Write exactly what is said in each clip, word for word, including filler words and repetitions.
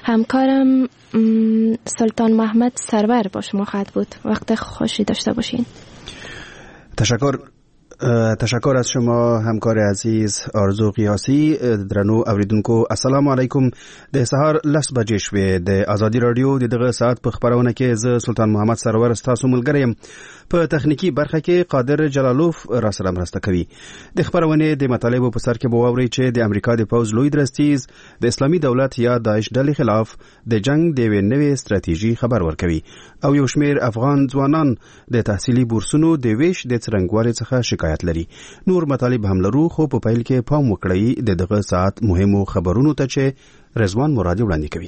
همکارم سلطان محمد سرور با شما خواهد بود. وقت خوشی داشته باشین. تشکر. تشکر از شما همکار عزیز آرزو قیاسی. درنو اوریدونکو السلام علیکم. د سهار لس بجې شوې د ازادي رادیو د دغه ساعت په خبرونه کې زه سلطان محمد سرور ستاسو ملګری یم. په تخنیکی برخه کې قادر جلالوف را سره مرسته کوي. د خبرونه د مطالبو په سر کې به واورئ چې د امریکا د پوز لوی درستیز د اسلامي دولت یا داعش ډلې خلاف د جنگ د یوې نوې ستراتیژي خبر ورکوي او یو شمېر افغان ځوانان د تحصیلي بورسونو د ویش د څرنګوالي څخه شکایت لري. نور مطالب هم لرو، خو په پیل کې پام وکړئ د دغه ساعت مهمو خبرونو ته چې رضوان مرادي وړاندې کوي.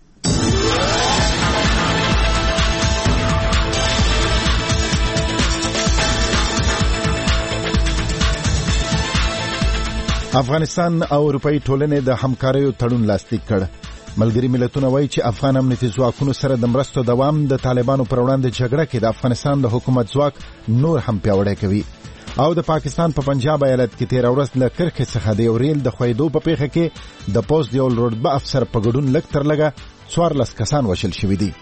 افغانستان او اروپאי ټولنې د همکاریو تړون لاسلیک کړ. ملګری ملتونه وایي چې افغان امنیتي ځواکونو سره د مرستو دوام د طالبانو پر وړاندې جګړه کې د افغانستان د حکومت ځواک نور هم پیاوړی کوي. او د پاکستان په پنجاب ایالت کې تیر ورځ له کرخې څخه د یو ریل د خویدو په پیښه کې د پوز د یو رتبه افسر په ګډون لږ تر لږه څوارلس کسان وژل شوي دي.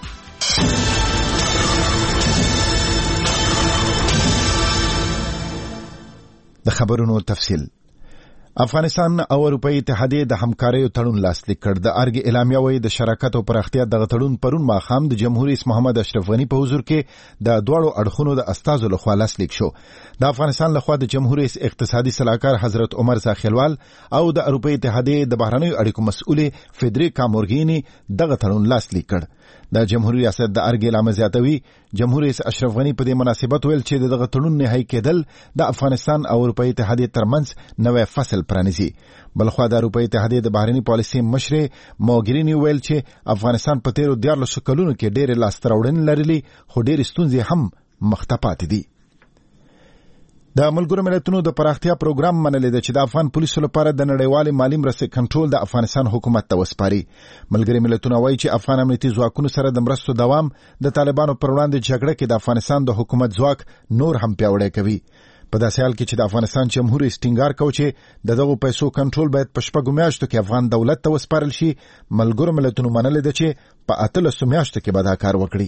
د خبرونو تفصیل. افغانستان او اروپאי اتحادیه د همکاریو تړون لاسلیک کړ. د ارګ اعلامیه وایي د شراکت او پراختیا دغه تړون پرون ماښام د جمهور رئیس محمد اشرف غنی په حضور کې د دواړو اړخونو د استازو لخوا لاسلیک شو. د افغانستان لخوا د جمهور رئیس اقتصادي صلاحکار حضرت عمر زاخیلوال او د اروپאי اتحادیه د بهرنیو اړیکو مسؤل فدریکا مورګینی دغه تړون لاسلیک کړ. د جمهوریت ریاست د ارګ اعلامیه زیاتوي جمهور رئیس اشرف غنی په دې مناسبت ویل چې دغه تړون نهایی کېدل د افغانستان او اروپאי اتحادیه ترمنځ نوې فصل پرانیزي. بلخوا د اروپאי اتحادیه د بهرنی پالیسي مشر موګرینی ویل چې افغانستان په تیرو دیارلسو کلونو کې ډېر لاسته راوړنې لرلې، خو ډېر ستونزې هم مخته پاتې دي. د ملګرو ملتونو د پراختیا پروګرام منلې ده چې د افغان پولیسو لپاره د نړیوال مالی مرستې کنټرول د افغانستان حکومت ته وسپاري. ملګري ملتونه وایي چې افغان امنیتي ځواکونو سره د مرستو دوام د طالبانو پر وړاندې جګړه کې د افغانستان د حکومت ځواک نور هم پیاوړی کوي. په داسې حال کې چې د افغانستان جمهور رئیس ټینګار کوي چې د دغو پیسو کنټرول باید په شپږو میاشتو کې افغان دولت ته وسپارل شي، ملګرو ملتونو منلې ده چې په اتلسو میاشتو کې به دا کار وکړي.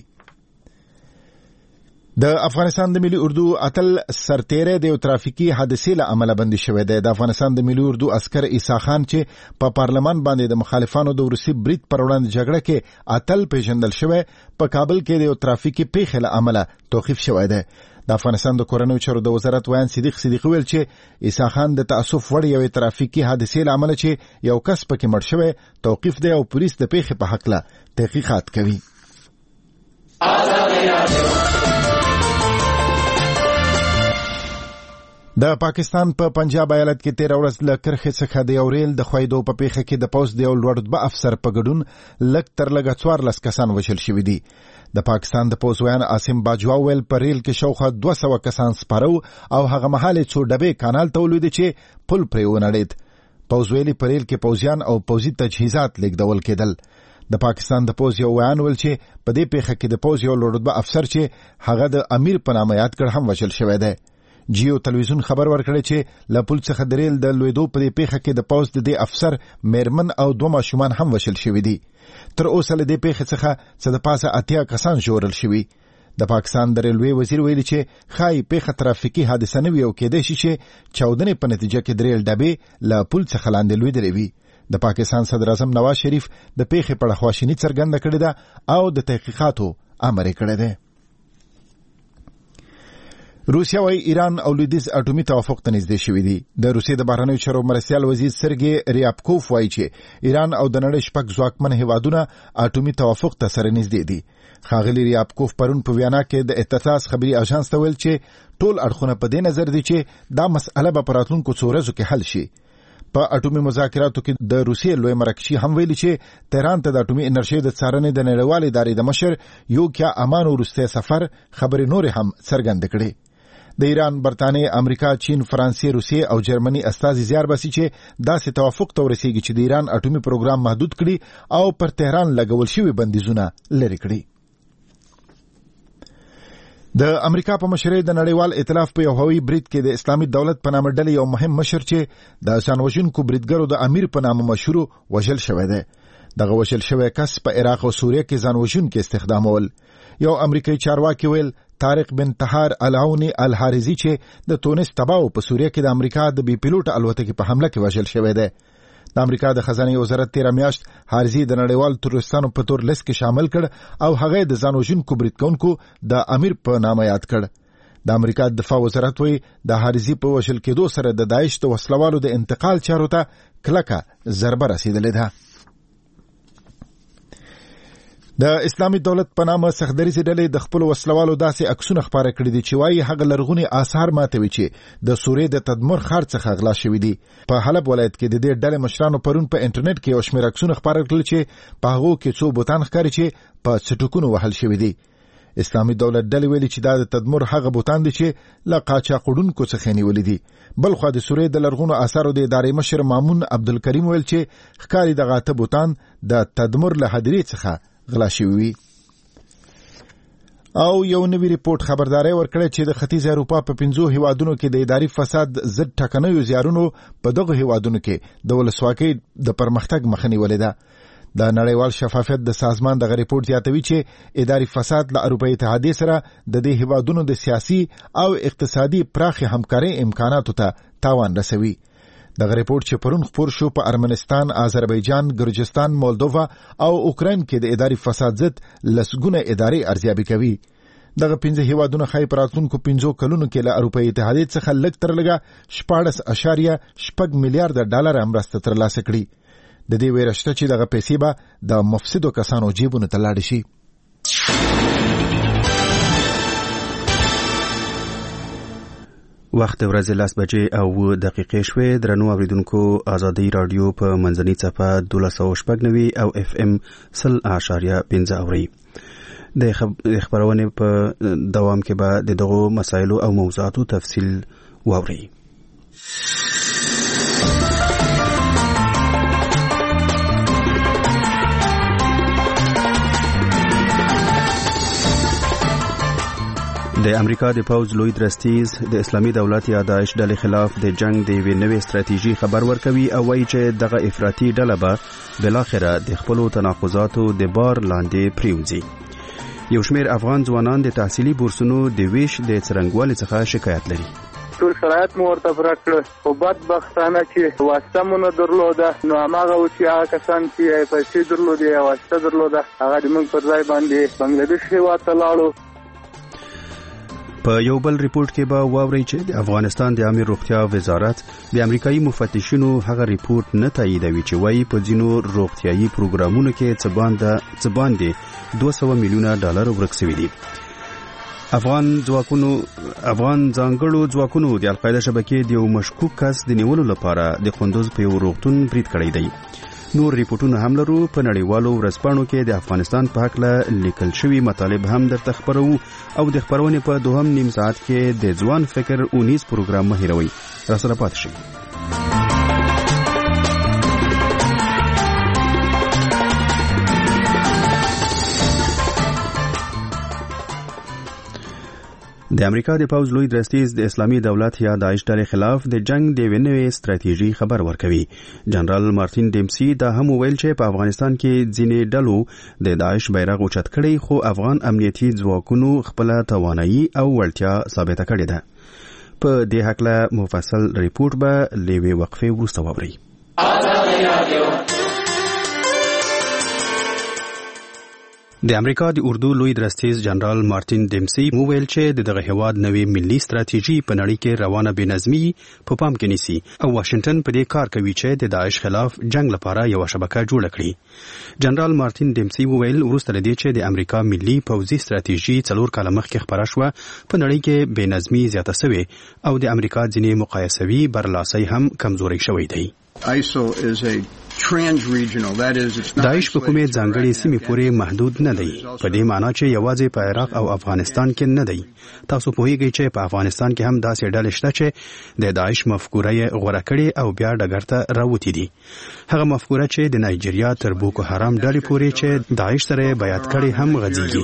د افغانستان د ملي اردو اتل سرتیری د یو ترافیکي حادثې له امله بندي شوی دی. د افغانستان د ملي اردو عسکر عیسی خان چې په پارلمان باندې د مخالفانو د روسي برید پر وړاندې جګړه کې اتل پیژندل شوی، په کابل کې د یو ترافیکي پیښې له امله توقیف شوی دی. د افغانستان د کورنیو چارو د وزارت ویان صدیق صدیق ویل چې عیسی خان د تاسف وړ یوې ترافیکي حادثې له امله چې یو کس پکې مړ شوی توقیف دی او پولیس د پیښې په حق له تحقیقات کوي. د پاکستان په پنجاب ایالت کې تیر ورځ له کرخې څخه د یو ریل د خویدو په پیښه کې د پوز د یو لوړ رتبه افسر په ګډون لږ تر لږه څوارلس کسان وژل شوي دي. د پاکستان د پوز ویان عاصم باجوا ویل په ریل کې شاوخوا دوه سوه کسان سپاره او هغه مهال څو ډبې کانال ته ولوېدې چې پل پرې ونړېد. پوز ویلي په ریل کې پوځیان او پوځي تجهیزات لیږدول کېدل. د پاکستان د پوز یو ویان ویل چې په دې پیښه کې د پوز یو لوړ رتبه افسر چې هغه د امیر په نامه یاد کړ هم وژل شوی دی. جیو تلویزیون خبر ورکړی چې له پل څخه د ریل د لوېدو په دې پیښه کې د پوز د دې افسر میرمن او دوه ماشومان هم وژل شوي دي. تر اوسه له دې پیښې څخه څه د پاسه اتیا کسان ژغورل شوي. د پاکستان د ریلوې وزیر ویلي چې ښایي پیښه ترافیکي حادثه نه وي او کېدای شي چې چاودنې په نتیجه کې د ریل ډبې له پل څخه لاندې لوېدلې وي. د پاکستان صدر اعظم نواز شریف د پیښې په اړه خواشیني څرګنده کړې ده او د تحقیقاتو امر یې کړی دی. روسیا وايي ایران او لویدیځ اټومي توافق ته نږدې شوي دي. د روسیې د بهرنیو چارو مرستیال وزیر سرګي ریابکوف وايي چې ایران او د نړۍ شپږ ځواکمن هیوادونه اټومي توافق ته سره نږدې دي. ښاغلي ریابکوف پرون په ویانا کې د اختصاص خبري اژانس ته ویل چې ټول اړخونه په دې نظر دي چې دا مسأله به په راتلونکو څو ورځو کې حل شي. په اټومي مذاکراتو کې د روسیې لوی مرکشي هم ویلي چې تهران ته د اټومي انرژۍ د څارنې د نړیوالې ادارې د مشر یوکیا امان وروستی سفر خبرې نورې هم څرګندې کړې. د ایران، برتانیې، امریکا، چین، فرانسې، روسیې او جرمني استازي زیار باسي چې داسې توافق ته ورسیږي چې د ایران اټومي پروګرام محدود کړي او پر تهران لګول شوي بندیزونه لرې کړي. د امریکا په مشرۍ د نړیوال ائتلاف په یو هوایي برید کې د اسلامي دولت په نامه ډلې یو مهم مشر چې د ځانوژونکو بریدګرو د امیر په نامه مشهور وژل شوی دی. دغه وشل شوی کس په عراق او سوریه کې ځان وژونکي استخدامول. یو امریکایي چارواکي ویل طارق بن طهار العونی الحارزي چې د تونس تباو په سوریه کې د امریکا د بي پیلوټ الوتکې په حمله کې وژل شوی دی. د امریکا د خزانه وزارت تیر میاشت حارزي د نړیوال تروریستانو په تور لیست کې شامل کړ او هغه د ځان وژونکو برید کوونکو د امیر په نامه یاد کړ. د امریکا د دفاع وزارت وی د حارزي په وژل کېدو سره د داعش د وسلوالو د انتقال چارو ته کلکه ضربه رسیدلې ده. د اسلامي دولت په نامه سختدریزي ډلې د خپل وسلوالو داسې عکسونه خپاره کړي دي چې وايي هغه لرغوني آثار ماتوي چې د سوریې د تدمر ښار څخه غلا شوي دي. په حلب ولایت کې د دې ډلې مشرانو پرون په انټرنیټ کې یو شمېر عکسونه خپاره کړل چې په هغو کې څو بوتان ښکاري چې په څټکونو وهل شوي دي. اسلامي دولت ډلې ویلي چې دا د تدمر هغه بوتان دي چې له قاچاقوړونکو څخه نیولې دي. بلخوا د سوریې د لرغونو آثارو د ادارې مشر مامون عبدالکریم ویل چې ښکاري دغه اته بوتان د تدمر له هدیرې څخه غلا شوی. او یو نوی ریپورت خبرداري ورکړی چې د ختیځ اروپا په پنځو هیوادونو کې د اداري فساد ضد ټکنیو زیارونو په دغه هیوادونو کې د ولسواکۍ د پرمختګ مخه نیولې ده. د نړیوال شفافیت د سازمان دغه ریپورت زیاتوي چې اداري فساد له اروپایي اتحادیې سره د دې هیوادونو د سیاسي او اقتصادي پراخې همکارۍ امکاناتو ته تاوان رسوي. دغه ریپورت چې پرون خپور شو په ارمنستان، آذربایجان، ګرجستان، مولدووا او اوکراین کې د اداري فساد ضد لسګونه ادارې ارزیابي کوي. دغه پنځه هیوادونه ښایي په راتلونکو پنځو کلونو کې له اروپایي اتحادیې څخه لږ تر لږه شپاړس اعشاریه شپږ میلیارډه ډالره مرسته ترلاسه کړي. د دې ویره شته چې دغه پیسې به د مفسدو کسانو جیبونو ته لاړې شي. وخت ورځې لاس بجې او دقیقې شوې. درنو اوریدونکو، ازادي رادیو په منځنۍ څپه دولس سوه شپږ نوي او اف ام سل اعشاریه پنځه اوري. د خبرونې په دوام کې به د دغو مسایلو او موضوعاتو تفصیل واوري. د امریکا د پوځ لوی درستیز د اسلامي دولت یا داعش ډلې خلاف د جنگ د یوې نوې ستراتیژي خبر ورکوي او وایي چې دغه افراطي ډله به بالاخره د خپلو تناقضاتو د بار لاندې پریوځي. یو شمېر افغان ځوانان د تحصیلي بورسونو د ویش د څرنګوالي څخه شکایت لري. ټول شرایط مو ورته پوره کړل، خو بدبختانه چې واسطه مو نه درلوده، نو هماغه و چې هغه کسان چې پیسې درلودې یا واسطه درلوده هغه د موږ پر ځای باندې بنګلادیش هېواد ته لاړو. په یو بل ریپورت کې به واورئ چې د افغانستان د عامه روغتیا وزارت د امریکایي مفتشینو هغه ریپورت نه تاییدوي چې وایي په ځینو روغتیايي پروګرامونو کې څه باندې دوه سوه میلیونه ډالر ورک شوي دي. افغان ځواکونو افغان ځانګړو ځواکونو د القاعده شبکې د یو مشکوک کس د نیولو لپاره د قندوز په یو روغتون برید کړی دی. نور ریپورتونه هم لرو. په نړیوالو ورځپاڼو کې د افغانستان په هکله لیکل شوي مطالب هم درته خبرو او د خبرونې په دوهم نیم ساعت کې د ځوان فکر اونیز پروګرام مه هیروئ. راسره پاتې شئ. د امریکا د پوځ لوی درستیز د اسلامي دولت یا داعش ډلې خلاف د جنگ د یوې نوې ستراتیژي خبر ورکوي. جنرال مارټین ډیمسي دا هم وویل چې په افغانستان کې ځینې ډلو د داعش بیرغ اوچت کړی، خو افغان امنیتي ځواکونو خپله توانایي او وړتیا ثابته کړې ده. په دې هکله مفصل ریپورت به له یوې وقفې وروسته واورئ. د امریکا د اردو لوی درستیز جنرال مارټین ډیمسي وویل چې دغه هیواد نوې ملي ستراتیژي په نړۍ کې روانه بېنظمي په پام کې نیسي او واشنگټن په دې کار کوي چې د داعش خلاف جنگ لپاره یو شبکه جوړه کړي. جنرال مارټین ډیمسي وویل وروسته لدې چې د امریکا ملي پوځي ستراتیژي څلور کاله مخکې خبره شوه، په نړۍ کې بېنظمي زیاته شوې او د امریکا ځینې مقایسوي برلاسی هم کمزوري شوی دی. داعش په کومې ځانګړې سیمې پورې محدود نه دی، په دې معنی چې یوازې په عراق او افغانستان کې نه دی. تاسو پوهیږئ چې په افغانستان کې هم داسې ډلې شته چې د داعش مفکوره یې غوره کړې او بیا ډګر ته راوتې دي. هغه مفکوره چې د نایجیریا تر بوکو حرام ډلې پورې چې داعش سره بیعت کړي هم غځېږي.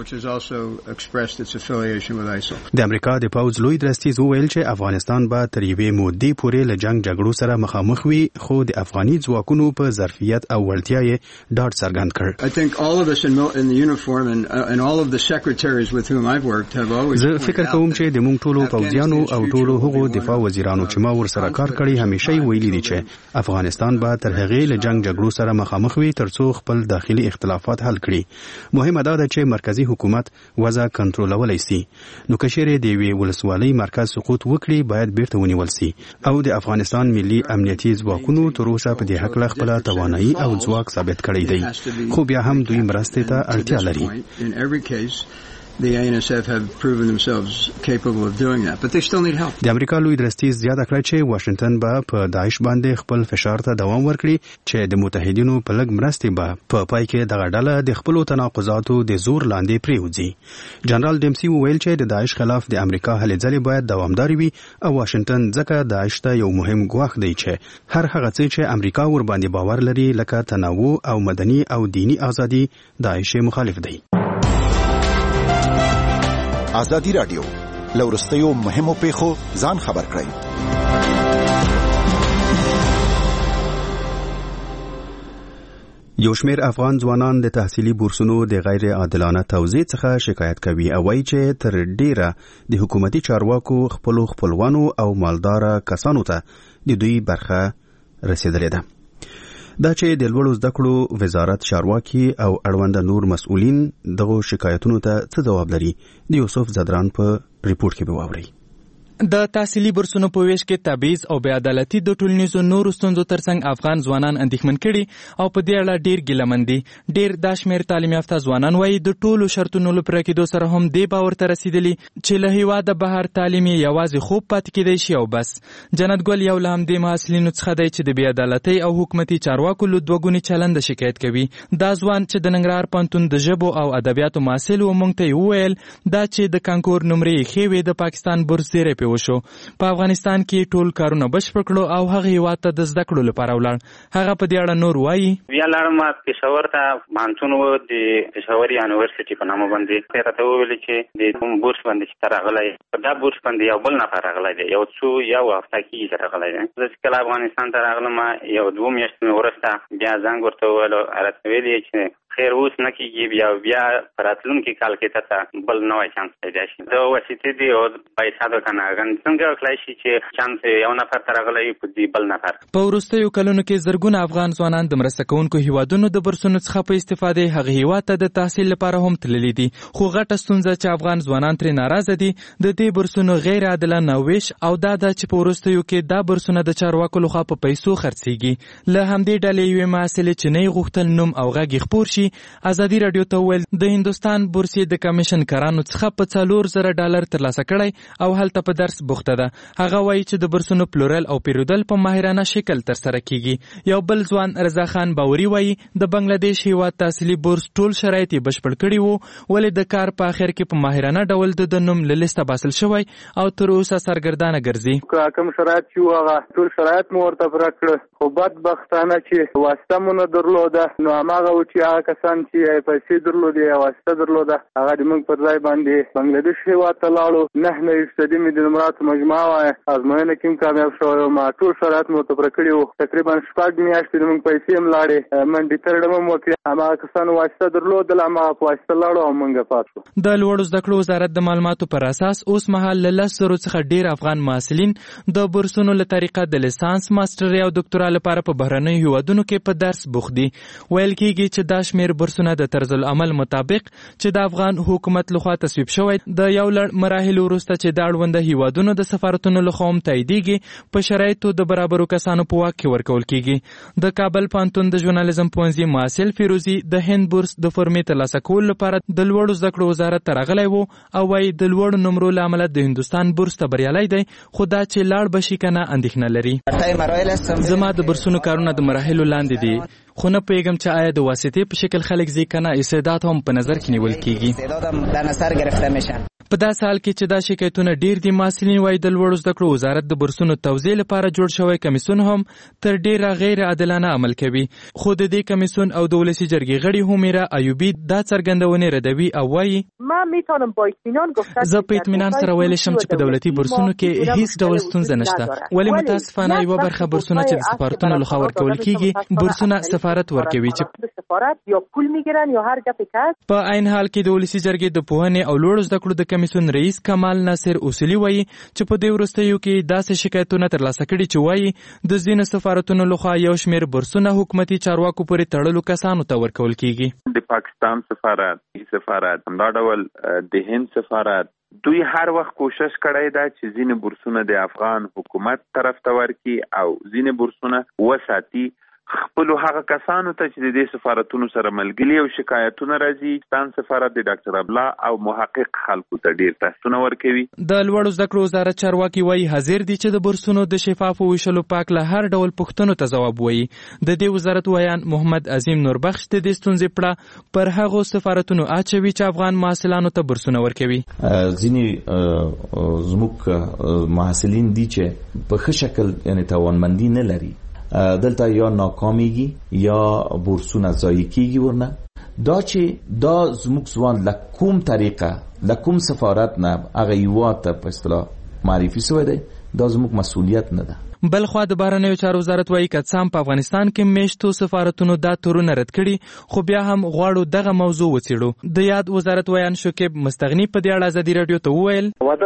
د امریکا د پوځ لوی درستیز وویل چې افغانستان به تر یوې مودې پورې له جنگ جګړو سره مخامخ وي، خو د افغاني ځواکونو په ظرفیت او وړتیا یې ډاډ څرګند کړ. I think all of us in, in the uniform and, uh, and all of the secretaries with whom I've worked have always زه فکر کوم چې د موږ ټولو پوځیانو او ټولو هغو دفاع وزیرانو چې ما ورسره کار کړی همیشه یې ویلي دي چې افغانستان به تر هغې له جنگ جګړو سره مخامخ وي ترڅو خپل داخلي اختلافات حل کړي. مهمه دا ده چې مرکزی حکومت وضع کنټرولولی سي. نو که چیرې د یوې ولسوالۍ مرکز سقوط وکړي باید بیرته ونیول سي او د افغانستان ملي امنیتي ځواکونو تر اوسه په دې هکله خپله توانایي او ځواک ثابت کړی دی، خو بیا هم دوی مرستې ته اړتیا لري. The A N S F have proven themselves capable of doing that, but they still need help. د امریکا لوی درستیز زیاته کړه چې واشنگټن به په داعش باندې خپل فشار ته دوام ورکړي چې د متحدینو په لږ مرستې به په پای کې دغه ډله د خپلو تناقضاتو د زور لاندې پرېوځي. جنرال ډیمسي وویل چې د داعش خلاف د امریکا هلې ځلې باید دوامدارې وي او واشنگټن ځکه داعش ته یو مهم ګواښ دی چې هر هغه څه چې امریکا ورباندې باور لري لکه تنوع او مدني او دینی ازادي داعش مخالف دی. ازادي رادیو لورستیو مهمو پیښو ځان خبر کړئ. یو شمېر افغان ځوانان د تحصیلي بورسونو د غیر عادلانه توزیع څخه شکایت کوي او وایي چې تر ډیره د حکومتي چارواکو خپلو خپلوانو او مالداره کسانو ته د دوی برخه رسیدلې ده. دا چې د لوړو زده کړو وزارت چارواکي او اړونده نور مسؤلین دغه شکایتونو ته څه ځواب لري د یوسف زدران په ریپورت کې به واورئ. د تحصیلي بورسونو په ویش کې تبعیض او بې عدالتي د ټولنیزو نورو ستونزو ترڅنګ افغان ځوانان اندېښمن کړي او په دې اړه ډېر ګیلهمن دي. ډېر دا شمېر تعلیم یافته ځوانان وایي د ټولو شرطونو له پوره کېدو سره هم دې باور ته رسېدلي چې له هېواده بهر تعلیم یې یوازې خوب پاتې کېدی شي او بس. جنت ګل یو له همدې محصلینو څخه دی چې د بې عدالتۍ او حکومتي چارواکو له دوه ګونې چلنده شکایت کوي. دا ځوان چې د ننګرهار پوهنتون د ژبو او ادبیاتو محصل و موږ ته یې وویل دا چې د کانکور نمرې یې ښې وې د پاکستان بورس زیری پې وشو. په افغانستان کې ټول کارونه بشپړ کړو او هغه هېواد ته د زده کړو لپاره ولاړ. هغه په دې اړه نور وایي. بیا لاړم پېښور ته، پوهنتون و د پېښور یونیورسټي په نامه باندې. هغې راته وویل چې د کوم بورس باندې چې ته راغلی په دا بورس باندې یو بل نفر راغلی دی، یو څو یو هفته کېږي چې راغلی دی. زه چې کله افغانستان ته راغلم یو دوه میاشتې مې وروسته بیا زنګ ورته وویلو، راته ویل یې چې خیر اوس نه کېږي، بیا بیا په راتلونکي کال کې ته ته بل نوی چانس پیدا شي. د واسطې دی او پیسه ده که نه، څنګه وکړای شي چې چانس یو نفر ته راغلی وي په دې بل نفر. په وروستیو کلونو کې زرګونه افغان ځوانان د مرسته کوونکو هیوادونو د بورسونو څخه په استفادې هغه هیواد ته د تحصیل لپاره هم تللي دي، خو غټه ستونزه چې افغان ځوانان ترې ناراضه دي د دې بورسونو غیر عادلانه ویش او دا ده چې په وروستیو کې دا بورسونه د چارواکو لخوا په پیسو خرڅېږي. له همدې ډلې یوې محصلې چې نه یې غوښتل نوم او غږ یې خپور شي ازادي راډیو ته وویل د هندوستان بورسي د کمیشن کارانو څخه په څلور زره ډالر ترلاسه کړی او هلته په درس بوخته ده. هغه وایي چې د بورسونو پلورل او پیرودل په ماهرانه شکل ترسره کیږي. یو بل ځوان رضا خان باوري وایي د بنگلاديش هیواد تحصیلي بورس ټول شرایط یې بشپړ کړي وو، ولې د کار په اخر کې په ماهرانه ډول د نوم له لیسته باسل شوی او تر اوسه سرګردانه ګرځي. کوم شرایط چې هغه ټول شرایط مو ورته پوره کړل، خو بدبختانه چې واسطه مو نه درلوده نو هماغه و چې هغه کسان چې پیسې درلودې یا واسطه درلوده هغه د موږ پر ځای باندې بنګلاديش هېواد ته لاړو. نهه نوي فیصدي مې د نمراتو مجموعه وه، ازموینه کې هم کامیاب شوی وم. ټول شرایط مو ورته پوره کړي وو. تقریبا شپږ میاشتې د موږ پیسې هم لاړې، منډې ترډم هم وکړې. هماغه کسانو واسطه درلودل، هماغه په واسطه لاړو او موږ پات شو. د لوړو زده کړو وزارت د معلوماتو پر اساس اوس مهال له لس زرو څخه ډېر افغان محصلین د بورسونو له طریقه د لیسانس، ماسټري او ډاکټرا لپاره په بهرنیو هیوادونو کې په درس بوخت دي. ویل کېږي چې دا شمېر بورسونه د طرز العمل مطابق چې د افغان حکومت لخوا تصویب شوی د یو لړ مراحلو وروسته چې د اړونده هیوادونو د سفارتونو لخوا هم تاییدېږي په شرایطو د برابرو کسانو په واک کې ورکول کېږي. د کابل پوهنتون د ژورنالیزم پوهنځي محصل فیروزي د هند بورس د فورمې ترلاسه کولو لپاره د لوړو زده کړو وزارت ته راغلی و او وایي د لوړو نمرو له امله د هندوستان بورس ته بریالی دی، خو دا چې لاړ به شي که نه اندېښنه لري. زما د بورسونو کارونه د مراحلو لاندې دي، خو نه پوهېږم چې آیا د واسطې په شکل خلک ځي که نه، استعداد هم په نظر کې نیول کېږي. په داسې حال کې چې دا شکایتونه ډیر دي، محصلین وايي د لوړو زده کړو وزارت د بورسونو توزیع لپاره جوړ شوی کمیسیون هم تر ډیره غیر عادلانه عمل کوي. خو د دې کمیسیون او د ولسی جرګې غړي همیرا ایوبی دا څرګندونه ردوي او وايي ما میتونم با اطمینان گفتم زه په اطمینان سره ویلی شم چې په دولتي بورسونو کې هیڅ ډول ستونزه نشته، ولی متاسفانه یوه برخه بورسونه چې د سفارتونو لخوا ورکول کیږي بورسونه سفارت ورکوي چې سفارت یا پول میگیرن یا هر گپی که. په عین حال کې د ولسی جرګې د پوهنې او لوړو زده کړو د کمیسیون رئیس کمال ناصر اصولي وایي چې په دې وروستیو کې داسې شکایتونه ترلاسه کړي چې وایي د ځینو سفارتونو لخوا یو شمېر بورسونه حکومتي چارواکو پورې تړلو کسانو ته ورکول کیږي. د پاکستان سفارت، سفارت همدا ډول د هند سفارت دوی هر وخت کوشش کړی دا چې ځینې بورسونه د افغان حکومت طرف ته ورکړي او ځینې بورسونه وساتي خپلو هغه کسانو ته چې د دې سفارتونو سره ملګري او شکایتونه راځي. پاکستان سفارت د ډاکټر ابلا او محقق خلکو ته ډیر تاسونه ورکوي. د لوړو زده کړو وزارت چارواکي وایي حاضر دي چې د بورسونو د شفافو ویشلو پاک له هر ډول پوښتنو ته ځواب وایي. د دې وزارت ویان محمد عظیم نوربخش د دې ستونزې پړه پر هغو سفارتونو اچوي چې افغان محصلانو ته بورسونه ورکوي. ځینې زموږ محصلین دي چې په ښه شکل یعنی توانمندي نه لري، دلته یا ناکامیږي یا بورسونه ضایع کیږي. ورنه دا چې دا زموږ ځوان له کوم طریقه له کوم سفارت نه هغه هیواد ته په اصطلاح معرفي شوی دی، دا زموږ مسؤلیت نه ده. بلخوا د بهرنیو چارو وزارت وایي که څه هم په افغانستان کې میشتو سفارتونو دا تورونه رد کړي، خو بیا هم غواړو دغه موضوع وڅېړو. د یاد وزارت ویان شکیب مستغني په دې اړه ازادي راډیو ته وویل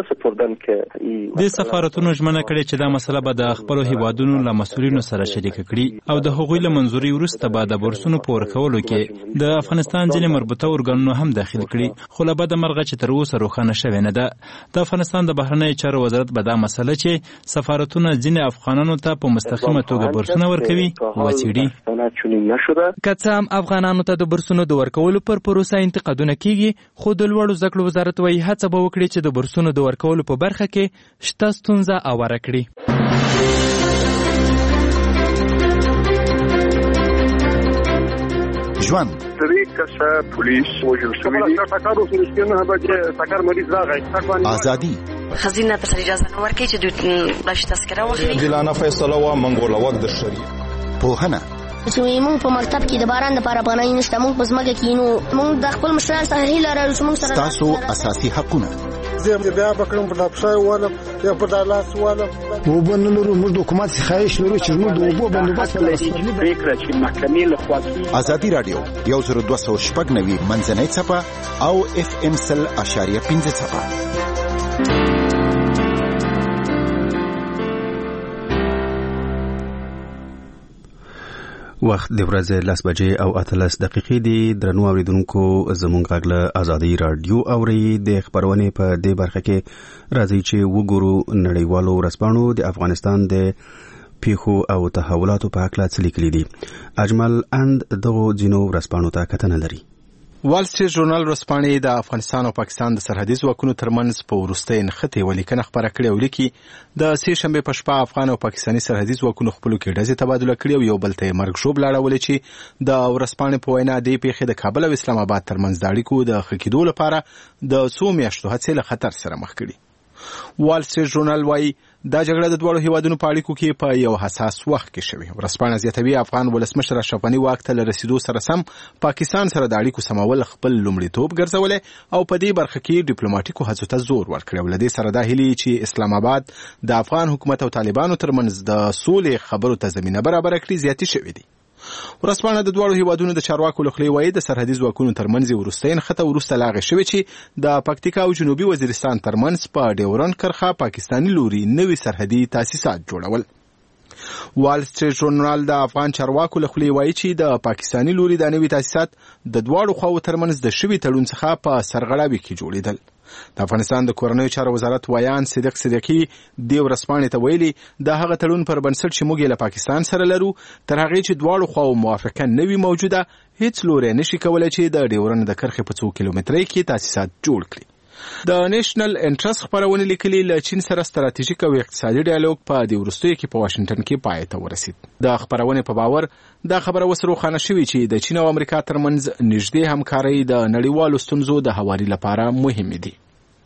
د سفارتونو ژمنه کړې چې دا مسله به د خپلو هیوادونو له مسؤلینو سره شریک کړي او د هغوی له منظوري وروسته به د بورسونو په ورکولو کې د افغانستان ځینې مربوطه ارګانونو هم داخل کړي. خو له بده مرغه چې تر اوسه روښانه شوې نه ده. د افغانستان د بهرنیو چارو وزارت به دا مسله چې سفارتونه ځینې افغانانو ته په مستقیمه توګه بورسونه ورکوي وڅېړي. که څه هم افغانانو ته د بورسونو د ورکولو پر پروسه انتقادونه کیږي، خو د لوړو زده کړو وزارت وایي هڅه به وکړي چې د بورسونو د ورکولو په برخه کې شته ستونزه اواره کړي. ژوند درې کسه پولیس وژل شوي دي. ټکر وسو نه به چې ټکر مریض راغی. ازادي خزینه پر اجازه نه ورکړي چې دوی بلش تذکره واخلي. عادلانه فیصله و منګوله وخت د شریعت پوهنه چې موږ په مکتب کې د باران لپاره پناه نشته، موږ په ځمکه کې نو موږ د خپل مشرانو څخه هیله لرو چې موږ سره تاسو اساسي حقونه زه بیا بکړم په دپشای والم یا په دالاس والم وبن لرو موږ د حکومت خواهش لرو چې موږ د اوبو بندوبست لري فکر چې محکمې له خوا ازادي رادیو یو زر دوه سوه شپږ نوي منځنۍ څپه او اف ام سل اشاریه پنځه څپه. وخت د ورځې لس بجې او اتلس دقیقې دي. درنو اوریدونکو زمونږ غږ له ازادي رادیو اوري. د خبرونې په دې برخه کې راځي چې وګورو نړیوالو ورځپاڼو د افغانستان د پیښو او تحولاتو په هکله څه لیکلي دي. اجمل اند دغو ځینو ورځپاڼو ته کتنه لري. وال سټریټ ژورنال ورځپاڼې د افغانستان او پاکستان د سرحدي ځواکونو ترمنځ په وروستۍ نښتې یوه لیکنه خپره کړې او لیکي د سې شنبې په شپه افغان او پاکستاني سرحدي ځواکونو خپلو کې ډزې تبادله کړې او یو بل ته یې مرګ ژوبله اړولې چې د ورځپاڼې په وینا دې پیښې د کابل او اسلام آباد ترمنځ د اړیکو د ښه کېدو لپاره د څو میاشتو هڅې له خطر سره مخ کړي. وال سټریټ ژورنال وایي دا جګړه د دواړو هیوادونو په اړیکو کې په یو حساس وخت کې شوې. ورځپاڼه زیاتوي افغان ولسمشر اشرف غني واک ته له رسیدو سره سم پاکستان سره د اړیکو سمول خپل لومړیتوب ګرځولی او په دې برخه کې ډیپلوماټیکو هڅو ته زور ورکړی او له دې سره دا هیلې چې اسلام آباد د افغان حکومت او طالبانو ترمنځ د سولې خبرو ته زمینه برابره کړي زیاتې شوې دي. ورځپاڼه د دواړو هیوادونو د چارواکو له خولې وایي د سرحدي ځواکونو ترمنځ وروستۍ نښته وروسته له هغې شوې چې د پکتیکا او جنوبي وزیرستان ترمنځ په ډیورنډ کرښه پاکستاني لوري نوي سرحدي تاسیسات جوړول. وال سټریټ ژورنال د افغان چارواکو له خولې وایي چې د پاکستاني لوري دا نوي تاسیسات د دواړو خواو ترمنځ د شوي تړون څخه په سرغړاوي کې جوړېدل. د افغانستان د کورنیو چارو وزارت ویان صدیق صدیقي د ورځپاڼې ته ویلي د هغه تړون پر بنسټ چې موږ یې له پاکستان سره لرو تر هغې چې دواړو خواو موافقه نه وي موجوده هیڅ لوری نشي کولی چې د ډیورنډ د کرښې په څو کیلومترۍ کې تاسیسات جوړ کړي. د نیشنل انټرست خپرونې لیکلي له چین سره ستراتیژیک او اقتصادي ډایالوګ په دې وروستیو کې په واشنګټن کې پای ته ورسید. د خپرونې په باور دا خبره اوس روښانه شوې چې د چین او امریکا ترمنځ نږدې همکارۍ د نړیوالو ستونزو د هواري لپاره مهمې دي.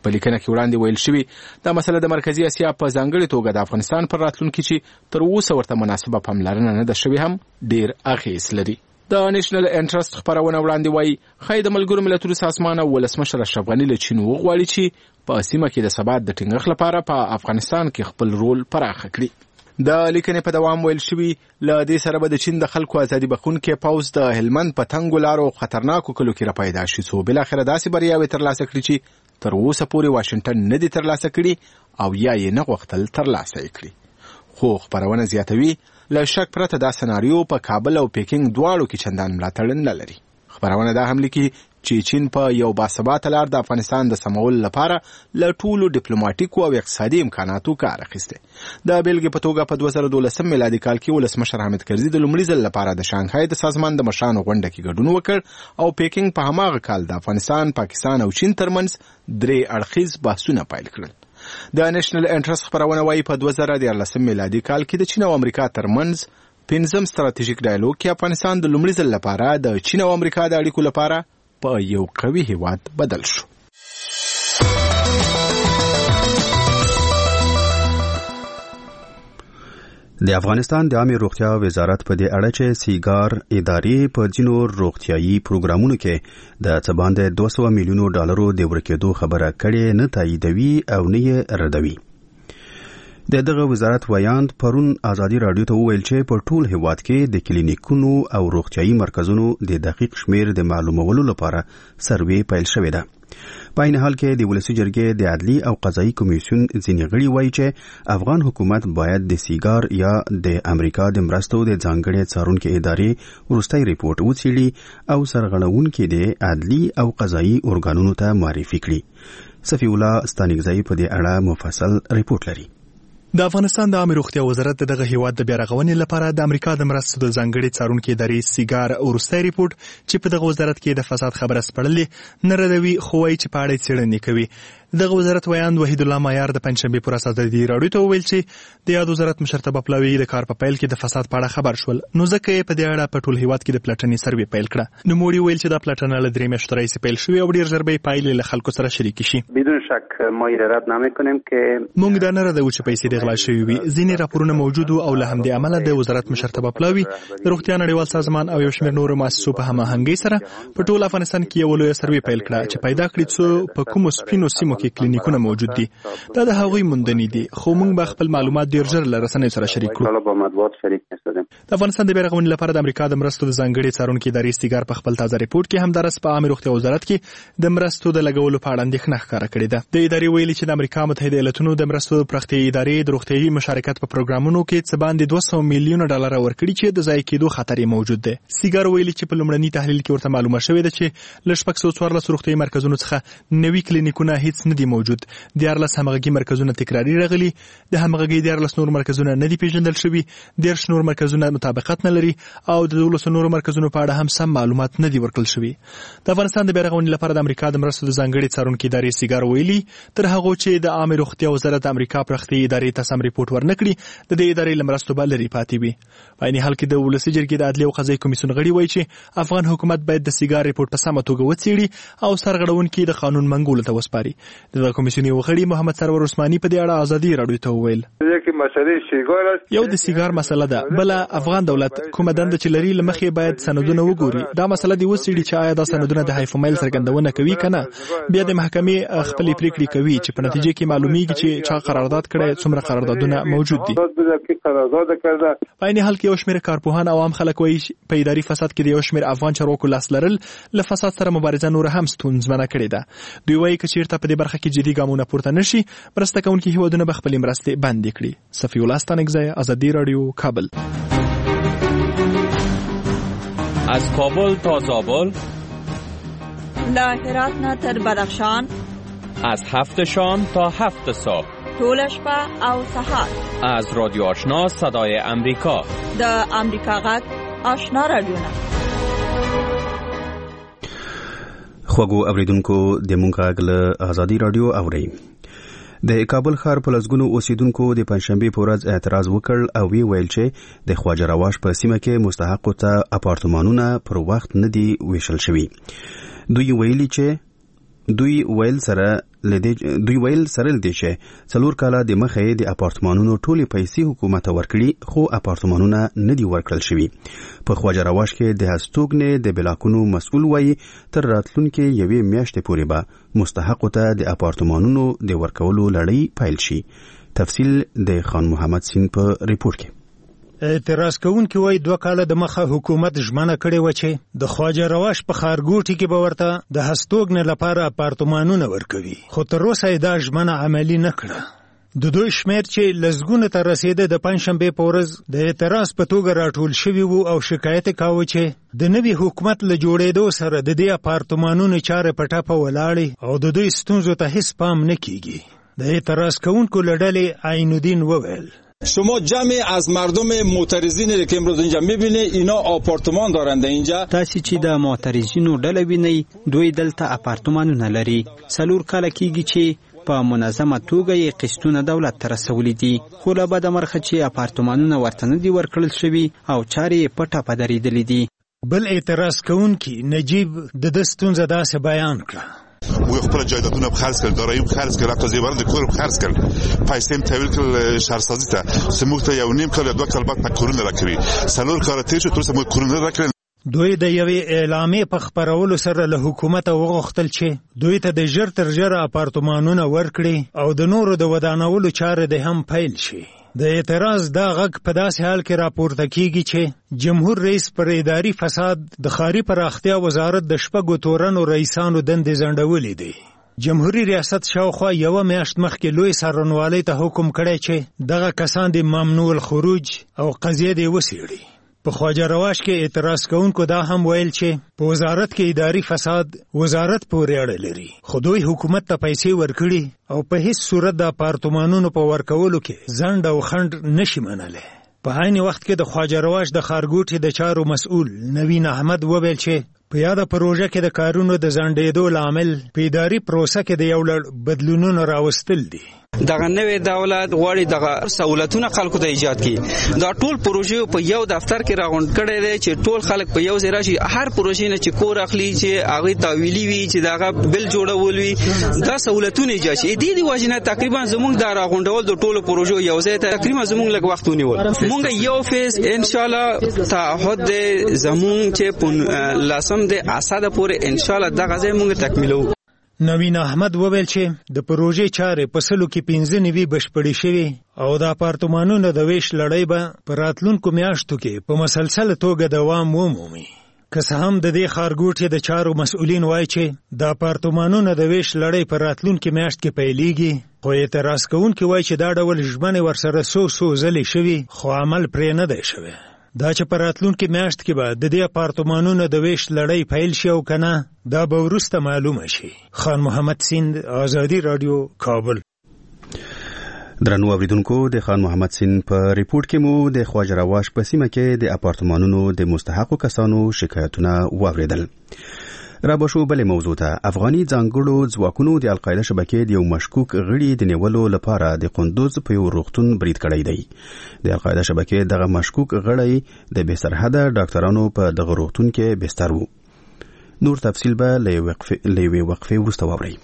په لیکنه کې وړاندې ویل شوي دا مسله د مرکزی اسیا په ځانګړې توګه د افغانستان پر راتلونکي چې تر اوسه ورته مناسبه پاملرنه نه ده شوې هم ډیر اغیز لري. د نېشنل انټرست خبرونه وړاندې وایي خای د ملګرو ملتونو سازمان او ولسمشر اشرف غني له چین وغواړي چې په سیمه کې د ثبات د ټینګښت لپاره په افغانستان کې خپل رول پراخ کړي. د لیکنې په دوام ویل شوي له دې سره به د چین د خلکو ازادي بخښونکي پوځ د هلمند په تنګو لارو خطرناکو کلو کې را پیدا شي څو بالاخره داسې بریاوې ترلاسه کړي چې تر اوسه پورې واشنګټن نه دي ترلاسه کړي او یا یې نه غوښتل ترلاسه یې کړي. خو خبرونه زیاتوي له شک پرته دا سناریو په کابل او پیکینګ دواړو کې چندان ملاتړ نه لري. خبرونه دا هم لیکي چې چین په یو باثباته لار د افغانستان د سمول لپاره له ټولو ډیپلوماټیکو او اقتصادي امکاناتو کار اخیسته. د بیلګې په توګه په دوه زره دولسم میلادي کال کې ولسمشر حامد کرزي د لومړي ځل لپاره د شانګهای د سازمان د مشرانو غونډه کې ګډون وکړ او پیکینګ په هماغه کال د افغانستان، پاکستان او چین ترمنځ درې اړخیز بحثونه پیل کړل. د نېشنل انټرست خبرونه وايي په دوه زره دیارلسم میلادي کال کې د چین او امریکا ترمنځ پنځم ستراتیژیک ډایالوګ کې افغانستان د لومړي ځل لپاره د چین او امریکا د اړیکو لپاره په یو قوي هیواد بدل شو. د افغانستان د عامه روغتیا وزارت په دې اړه چې سیګار ادارې په ځینو روغتیايي پروګرامونو کې د څه باندې دوه سوه میلیونو ډالرو د ورکېدو خبره کړې نه تاییدوي او نه یې ردوي. د دغه وزارت ویاند پرون ازادي رادیو ته وویل چې په ټول هیواد کې د کلینیکونو او روغتیايي مرکزونو د دقیق شمیر د معلومولو لپاره سروې پیل شوې ده. په عین حال کې د ولسي جرګې د عدلي او قضایي کمیسیون ځینې غړي وایي چې افغان حکومت باید د سیګار یا د امریکا د مرستو د ځانګړي څارونکي ادارې وروستی ریپورت وڅېړي او سرغړونکي د عدلي او قضایي ارګانونو ته معرفي کړي. صفی الله ستانګزی په دې اړه مفصل ریپورت لري. د افغانستان د عامه روغتیا وزارت دغه هیواد د بیا رغونې لپاره د امریکا د مرستو د ځانګړي څارونکي ادارې سیګار وروستی ریپورت چې په دغه وزارت کې د فساد خبره سپړلې نه ردوي خو وایي چې په اړه یې څېړنې کوي. دغه وزارت ویاند وحید الله مایار د پنځشنبې پر اساس د راډیو ته وویل چې د یاد وزارت مشرتابه پلاوي د کار په پیل کې د فساد په اړه خبر شول نو ځکه یې په دې اړه په ټول هیواد کې د پلټنې سروې پیل کړه. نوموړي ویل چې دا پلټنه له درې میاشتو راهیسې پیل شوې او ډېر ژر به یې پایلې له خلکو سره شریکې شي. بدون شک ما یې رد نمی‌کنیم که موږ دا نه ردوو چې پیسې د غلا شوې وي. ځینې راپورونه موجود او له همدې امله د وزارت مشرتابه پلاوي د روغتیا نړیوال سازمان او یو شمېر نورو مؤسسو په هماهنګۍ سره په ټول افغانستان کې یو لوی سروې پیل کړه چې پیدا کړي څو په کومو سپینو سیمو کې کلینیکونه موجود دي. دا د هغوی موندنې دي خو موږ به خپل معلومات ډیر ژر له رسنیو سره شریک کړو. د افغانستان د بیا رغونې لپاره د امریکا د مرستو د ځانګړي څارونکي ادارې سیګار په خپل تازه ریپورت کې همدارس په عامه روغتیا وزارت کې د مرستو د لګولو په اړه اندېښنه ښکاره کړې ده. د ادارې ویلي چې د امریکا متحده ایالاتونو د مرستو پراختیايي ادارې د روغتیايي مشارکت په پروګرامونو کې څه باندې دوه سوه میلیونه ډالر ورکړي چې د ضایع کېدو خطر یې موجود دی. سیګار ویلي چې په لومړني تحلیل کې ورته معلومه شوې ده چې له شپږ سوه څوارلس روغتیايي مرکزونو څخه نوي کلینیکونه هیڅ نه دي موجود. دیارلس همغږي مرکزونه تکراري راغلي، د همغږي دیارلس نور مرکزونه نه دي پیژندل شوي، دیرش نور مرکزونه مطابقت نه لري او د دولسو نورو مرکزونو په اړه هم سم معلومات نه دي ورکړل شوي. د افغانستان د بیا رغونې لپاره د امریکا د مرستو د ځانګړي څارونکي ادارې سیګار ویلي تر هغو چې د عامه روغتیا وزارت امریکا پراختیايي ادارې ته سم ریپورټ ورنکړي د دې ادارې له مرستو به لرې پاتې وي. په عین حال کې د ولسي جرګې د عدلي او قضایي کمیسیون غړي وایي چې افغان حکومت باید د سیګار ریپورټ په سمه توګه وڅېړي او سرغړونکي د قانون منګولو ته وسپاري. د کمیسیون یو غړي محمد سرور عثماني په دې اړه ازادي راډیو ته وویل یو د سیګار مسله ده، بل افغان دولت کومه دنده چې لري لمخې باید سندونه وګوري. دا مسله دی وڅېړي چې آیا دا سندونه د هایفومایل څرګندونه کوي کنه، بیا د محکمې خپل پریکړې کوي چې په نتیجه کې معلومیږي چې چا قرارداد کړی، څومره قراردادونه موجود دي. په عین حال کې یو شمېر کارپوهان او عام خلک وایي په اداري فساد کې د یو شمېر افغان چارواکو لاس لرل له فساد سره مبارزه نور هم ستونزمنه کړې ده. دوی وایي که چېرته په دې برخه کې جدي ګامونه پورته نشي مرسته کوونکي هیوادونه به خپلې مرستې بندې کړي. صفی الله ستانکزی، ازادي رادیو، کابل. از کابل تا زابل، له هرات نه تر بدخشان، از هفت شام تا هفت صبح، ټول شپه او سهار، از رادیو آشنا صدای امریکا، د امریکا غږ آشنا رادیو. خوږو اوریدونکو د مونږ غږ له ازادي رادیو اورئ. د کابل ښار په لسګونو اوسیدونکو د پنځشنبې په ورځ اعتراض وکړ او وی ویل چې د خواجه رواش په سیمه کې مستحقو ته اپارتمانونه پر وخت نه دي ویشل شوي. دوی ویلي چې دوی ویل سره لدې دوی ویل سره لدې چې څلور کاله د مخې د اپارتمانونو ټولې پیسې حکومت ورکړي خو اپارتمانونه نه دي ورکړل شوي. په خواجه رواش کې د هستوګنې د بلاکونو مسؤل وایي تر راتلونکي یوې میاشتې پورې به مستحقو ته د اپارتمانونو د ورکولو لړۍ پیل شي. تفصیل د خان محمد سین په ریپورت کې. اعتراض کوونکي وایي دوه کاله د مخه حکومت ژمنه کړې وه چې د خواجه رواش په ښارګوټي کې به ورته د هستوګنې لپاره اپارتمانونه ورکوي، خو تر اوسه یې دا ژمنه عملي نه کړه. د دوی شمېر چې لسګونو ته رسېده د پنجشنبې په ورځ د اعتراض په توګه راټول شوي وو او شکایت یې کاوه چې د نوي حکومت له جوړېدو سره د دې اپارتمانونو چارې په ټپه ولاړې او د دوی ستونزو ته هیڅ پام نه کیږي. د اعتراض کوونکو له ډلې عینالدین وویل شما جمعی از مردم معترضینی که امروز اینجا میبینید اینا آپارتمان دارند اینجا. تاسو چې د معترضینو ډله وینئ دوی دلته اپارتمانونه لري. څلور کاله کېږي چې په منظمه توګه یې قسطونه دولت ته رسولي دي، خو له بده مرغه چې اپارتمانونه ورته نه دي ورکړل شوي او چارې یې په ټپه درېدلې دي. بل اعتراض کوونکي نجیب د ده ستونزه داسې بیان کړه. وی خپل جایدادونه خرڅ کړل، داراییم خرڅ کړل، حتی زیورات کورم خرڅ کړل، پیسې هم تحویل کړل شهرسازي ته. سموږ ته یو نیم کال یا دوه کال بعد ما کورونه راکوي. څلور کاله تېر شو تر اوسه موږ کورونه راکړل. دوی د یوې اعلامیې په خپرولو سره له حکومته وغوښتل چې دوی ته د ژر تر ژره اپارتمانونه ورکړي او د نورو د ودانولو چارې د هم پیل شي. د اعتراض دا غږ په داسې حال کې راپورته کیږي چې جمهور رئیس پر اداري فساد د ښاري پراختیا وزارت د شپږو تورنو رئیسانو دندې ځنډولې دي. جمهوریت ریاست شاوخوا یوه میاشت مخکې لوی څارنوالۍ ته حکم کړی چې دغه کسان د ممنوع الخروج او قضیه دې وڅېړي. په خواجه رواش کې اعتراض کوونکو دا هم ویل چې په وزارت کې اداري فساد وزارت پورې اړه لري، خو دوی حکومت ته پیسې ورکړي او په هیڅ صورت د اپارتمانونو په ورکولو کې ځنډ او خنډ نشي منلی. په عین وخت کې د خواجه رواش د ښارګوټي د چارو مسؤل نوین احمد وویل چې په یاده پروژه کې د کارونو د ځنډېدو لامل په اداري پروسه کې د یو لړ بدلونونو راوستل دي. دغه نوې دولت غواړي دغه سہولتونه خلکو ته ایجاد کړي. دا ټول پروژې په یو دفتر کې راغونډ کړي دي چې ټول خلک په یو ځای راشي. هر پروژې نه چې کور اخلي چې هغه تاویلی وي چې دغه بل جوړول وي دا سہولتونه ایجاد شي. دې دی واجنه تقریبا زموږ د راغونډول د ټولو پروژو یو ځای ته تقریبا زموږ لږ وخت ونیول. موږ یو فیز ان شاء الله تعهد زموږ چې لاسم د اساده پورې ان شاء الله دغه ځای موږ تکمیلو. نوین احمد وویل چې د پروژې چارې په سلو کې پنځه نوي بشپړې شوي او د اپارتمانونو د ویش لړۍ به په راتلونکو میاشتو کې په مسلسله توګه دوام ومومي. که څه هم د دې ښارګوټي د چارو مسؤلین وایي چې د اپارتمانونو د ویش لړۍ په راتلونکي میاشت کې پیلیږي، خو اعتراض کوونکي وایي چې دا ډول ژمنې ورسره څو څو ځلې شوي خو عمل پرې نه دی شوی. دا چې په راتلونکي میاشت کې به د دې اپارتمانونو د ویش لړۍ پیل شي او که نه دا به وروسته معلومه شي. خان محمد سیند، آزادي راډیو، کابل. درنو اوریدونکو، د خان محمد سین په ریپورت کې مو د خواجه رواش په سیمه کې د اپارتمانونو د مستحقو کسانو شکایتونه واوریدل. را بشو بلې موضوع ته. افغاني ځانګړو ځواکونو د القاعده شبکې د یو مشکوک غړي د نیولو لپاره د قندوز په یو روغتون برید کړی دی. د القاعده شبکې دغه مشکوک غړی د بې سرحده ډاکټرانو په دغه روغتون کې بستر و. نور تفصیل به له یوې وقفې وروسته واورئ.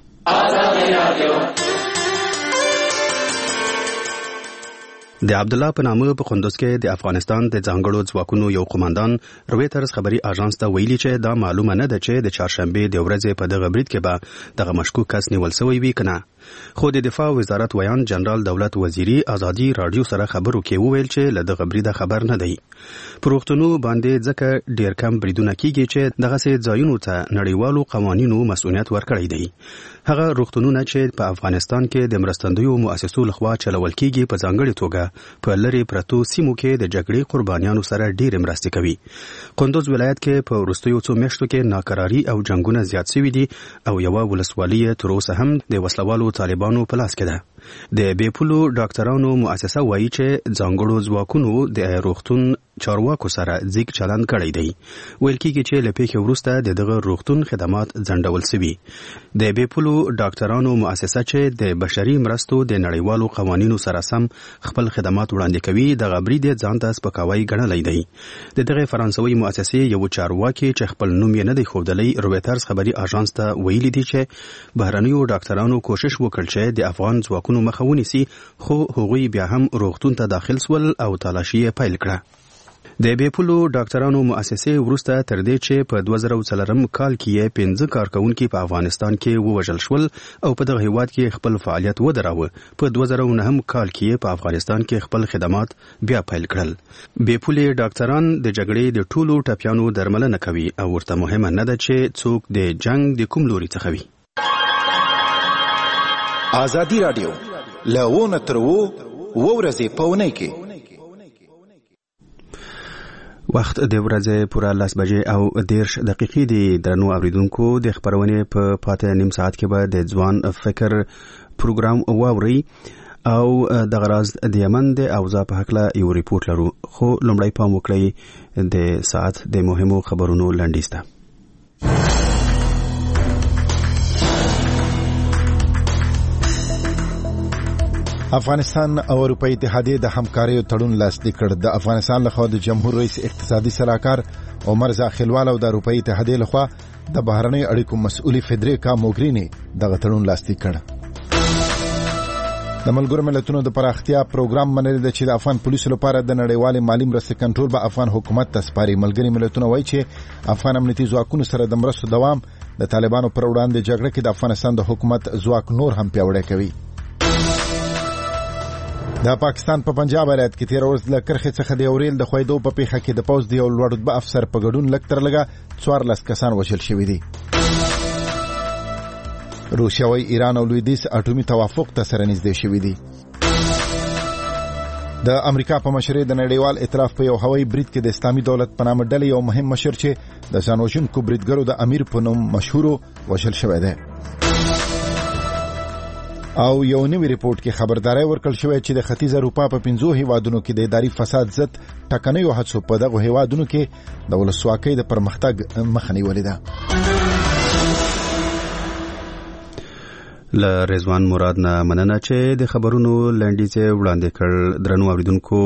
د عبدالله په نامه په قندوز کې د افغانستان د ځانګړو ځواکونو یو قوماندان رویټرز خبري اژانس ته ویلي چې دا معلومه نه ده چې د چهارشنبې د ورځې په دغه برید کې به دغه مشکوک کس نیول شوی وي که نه. خو د دفاع وزارت ویان جنرال دولت وزیری ازادي رادیو سره خبرو کې وویل چې له دغه بریده خبر نه دی. په روغتونو باندې ځکه ډیر کم بریدونه کیږي چې دغسې ځایونو ته نړیوالو قوانینو مسؤلیت ورکړی دی. هغه روغتونونه چې په افغانستان کې د مرستندویو مؤسسو لخوا چلول کیږي په ځانګړې توګه په لری پرتو سیمو کې د جګړې قربانیانو سره ډیر مرستې کوي. قندوز ولایت کې په وروستیو څو میاشتو کې ناکراری او جنگونه زیات شوي دي او یوه ولسوالي تر اوسه هم د وسلوالو طالبانو په لاس کې ده. د بیپولو ډاکټرانو مؤسسه وایي چې ځانګړو ځواکونو د روغتون چارواکو سره ځیګ چلند کړی دی. ویل کېږي چې له پیښې وروسته د دغه روغتون خدمات ځنډول سوي. د بیپولو ډاکټرانو مؤسسه چې د بشري مرستو د نړیوالو قوانینو سره سم خپل خدمات وړاندې کوي دغه برید ځان ته سپکاوی ګڼلی دی. د دغه فرانسوي مؤسسې یو چارواکي چې خپل نوم یې نه دی ښودلی رویټرز خبري اژانس ته ویلي دي چې بهرنیو ډاکټرانو کوشش وکړ چې د افغان ځواکونو مخه ونیسي خو هغوی بیا هم روغتون ته داخل سول او تالاشي یې پیل کړه. د بیپولو ډاکټرانو مؤسسې وروسته تر دې چې په دوه زره څلورم کال کې یې پنځه کارکونکي په افغانستان کې ووژل شول او په دغه هیواد کې خپل فعالیت ودراوه. په دوه زره نهم کال کې په افغانستان کې خپل خدمات بیا پیل کړل. بیپولي ډاکټران د جګړې د ټولو ټپیانو درملنه کوي او ورته مهمه نه ده چې څوک د جنگ د کوم لوري څخه وي. ازادي رادیو لونه تر وو ورځې په ونې کې وخت د ورځې پوره لس بجې او دیرش دقیقې دي. درنو اوریدونکو د خبرونې په پاته نیم ساعت کې به د ځوان فکر پروګرام واوري او د غراز د یمن د اوضاع په هکله یو ریپورت لرو. خو لومړی پام وکړئ د ساعت د مهمو خبرونو لنډیز ته. افغانستان او اروپאי اتحادیه د همکارۍ تړون لاسلیک کړ. د افغانستان لخوا د جمهور رئیس اقتصادي سلاکار عمر زاخیلوال او د اروپאי اتحادیه لخوا د بهرنۍ اړیکو مسؤل فدریکا موګرینی دغه تړون لاسلیک کړ. د ملګرو ملتونو د پراختیا پروګرام منل د چې د افغان پولیسو لپاره د نړیوال مالی مرستې کنټرول به افغان حکومت ته سپاري. ملګري ملتونه وایي چې افغان امنیتي ځواکونو سره د مرستو دوام د طالبانو پر وړاندې جګړه کې د افغانستان د حکومت ځواک نور هم پیاوړی کوي. د پاکستان په پنجاب ولایت کې تیر ورځ له کرخې څخه د اوریل د خویدو په پیښه کې د پوز دی او لوړ رتبه افسر په ګډون لږ تر لږه څوارلس کسان وژل شوي دي. روسیه وايي ایران او لویدیځ اټومي توافق ته سره نږدې شوي دي. د امریکا په مشرۍ د نړیوال ائتلاف په یو هوایي برید کې د اسلامي دولت په نامه ډلې یو مهم مشر چې د ځان وژونکو بریدګرو د امیر په نوم مشهور وژل شوی دی. او یو نوی ریپورت کې خبرداري ورکړل شوې چې د ختیځ اروپا په پنځو هیوادونو کې د اداري فساد ضد ټکنیو هڅو په دغه هیوادونو کې د ولسواکۍ د پرمختګ مخه نیولې ده. له رضوان مراد نه مننه چې د خبرونو لنډیز وړاندې کړ. درنو اوریدونکو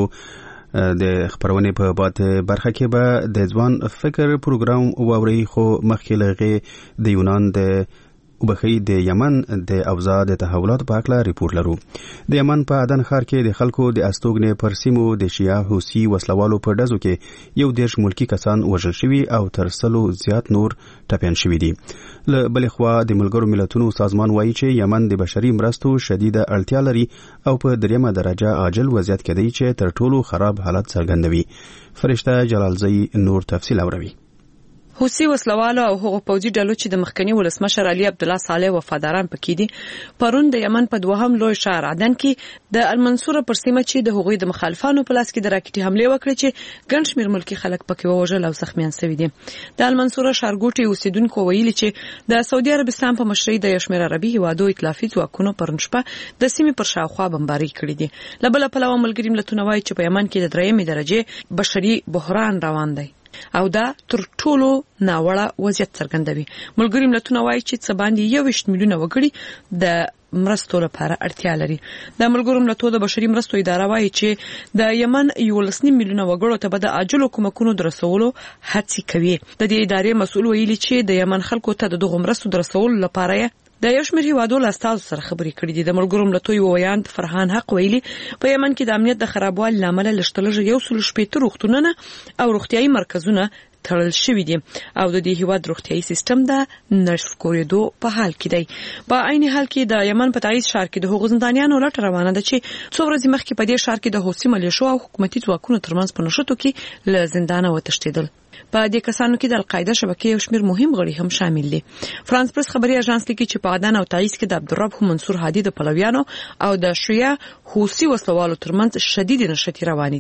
د خبرونې په باته برخه کې به د ځوان فکر پروګرام واوري خو مخکې لغه د یونان د وبخي د یمن د اوضاع د تحولات په اړه ریپورت لرو. د یمن په عدن ښار کې د خلکو د استوګنې پر سیمو د شیعه حوثي وسلوالو په ډزو کې یو دیرش ملکی کسان وژل شوي او تر سلو زیات نور ټپیان شوي دي. له بلې خوا د ملګرو ملتونو سازمان وایي چې یمن د بشري مرستو شدیده اړتیا لري او په دریمه درجه عاجل وضعیت کې دی چې تر ټولو خراب حالت څرګندوي. فرشته جلالزئی نور تفصیل اوروي. حوثي وسلوالو او هغو پوځي ډلو چې د مخکنی ولسمشر علي عبد الله صالح وفاداران پکې دي پرون د یمن په دوهم لوی شهر عدن کې د المنصوره پر سیمه چې د هغوی د مخالفانو په لاس کې د راکټي حمله وکړه چې ګڼ شمېر ملکی خلک پکې ووژل او زخمیان شوي دي. د المنصوره ښارګوټي اوسیدونکو ویلي چې د سعودي عربستان په مشرۍ د یو شمېر عربي هیوادو ائتلافي ځواکونو پرون شپه د سیمې پر شاوخوا بمباري کړې دي. له بله پلوه ملګري ملتونه وایي چې په یمن کې د درېیمې درجې بشري بحران روان دی او دا تر ټولو ناوړه وضعیت څرګندوي. ملګري ملتونه وایي چې څه باندې یوویشت میلیونه وګړي د مرستو لپاره اړتیا لري. د ملګرو ملتونو د بشري مرستو اداره وایي چې د یمن یولس نیم میلیونه وګړو ته به د عاجلو کومکونو د رسولو هڅې کوي. د دې ادارې مسؤل ویلي چې د یمن خلکو ته د دغو مرستو د رسولو لپاره د یو شمېر هیوادو له استازو سره خبرې کړې دي. د ملګرو ملتونو یو ویاند فرحان حق ویلي په یمن کې د امنیت د خرابوالي له امله لږ یو سل شپېته روغتونونه او روغتیايي مرکزونه تړل شوي دي او د دې هیواد روغتیايي سیستم د نشف کورېدو په حال کې دی. په عین حال کې د یمن په تعیز ښار کې د هغو زندانیانو لټه روانه ده چې څو ورځې مخکې په دې ښار کې د حوثي ملیشو او حکومتي ځواکونو ترمنځ په نښتو کې له زندانه وتښتېدل. په دې کسانو کې د القاعده شبکې یو شمېر مهم غړي هم شامل دي. فرانس پریس خبري اژانس لیکي چې په عدن او تعیز کې د عبدالرب منصور هادي د پلویانو او د شیعه حوثي وسلوالو ترمنځ شدید نښتې روانې دي.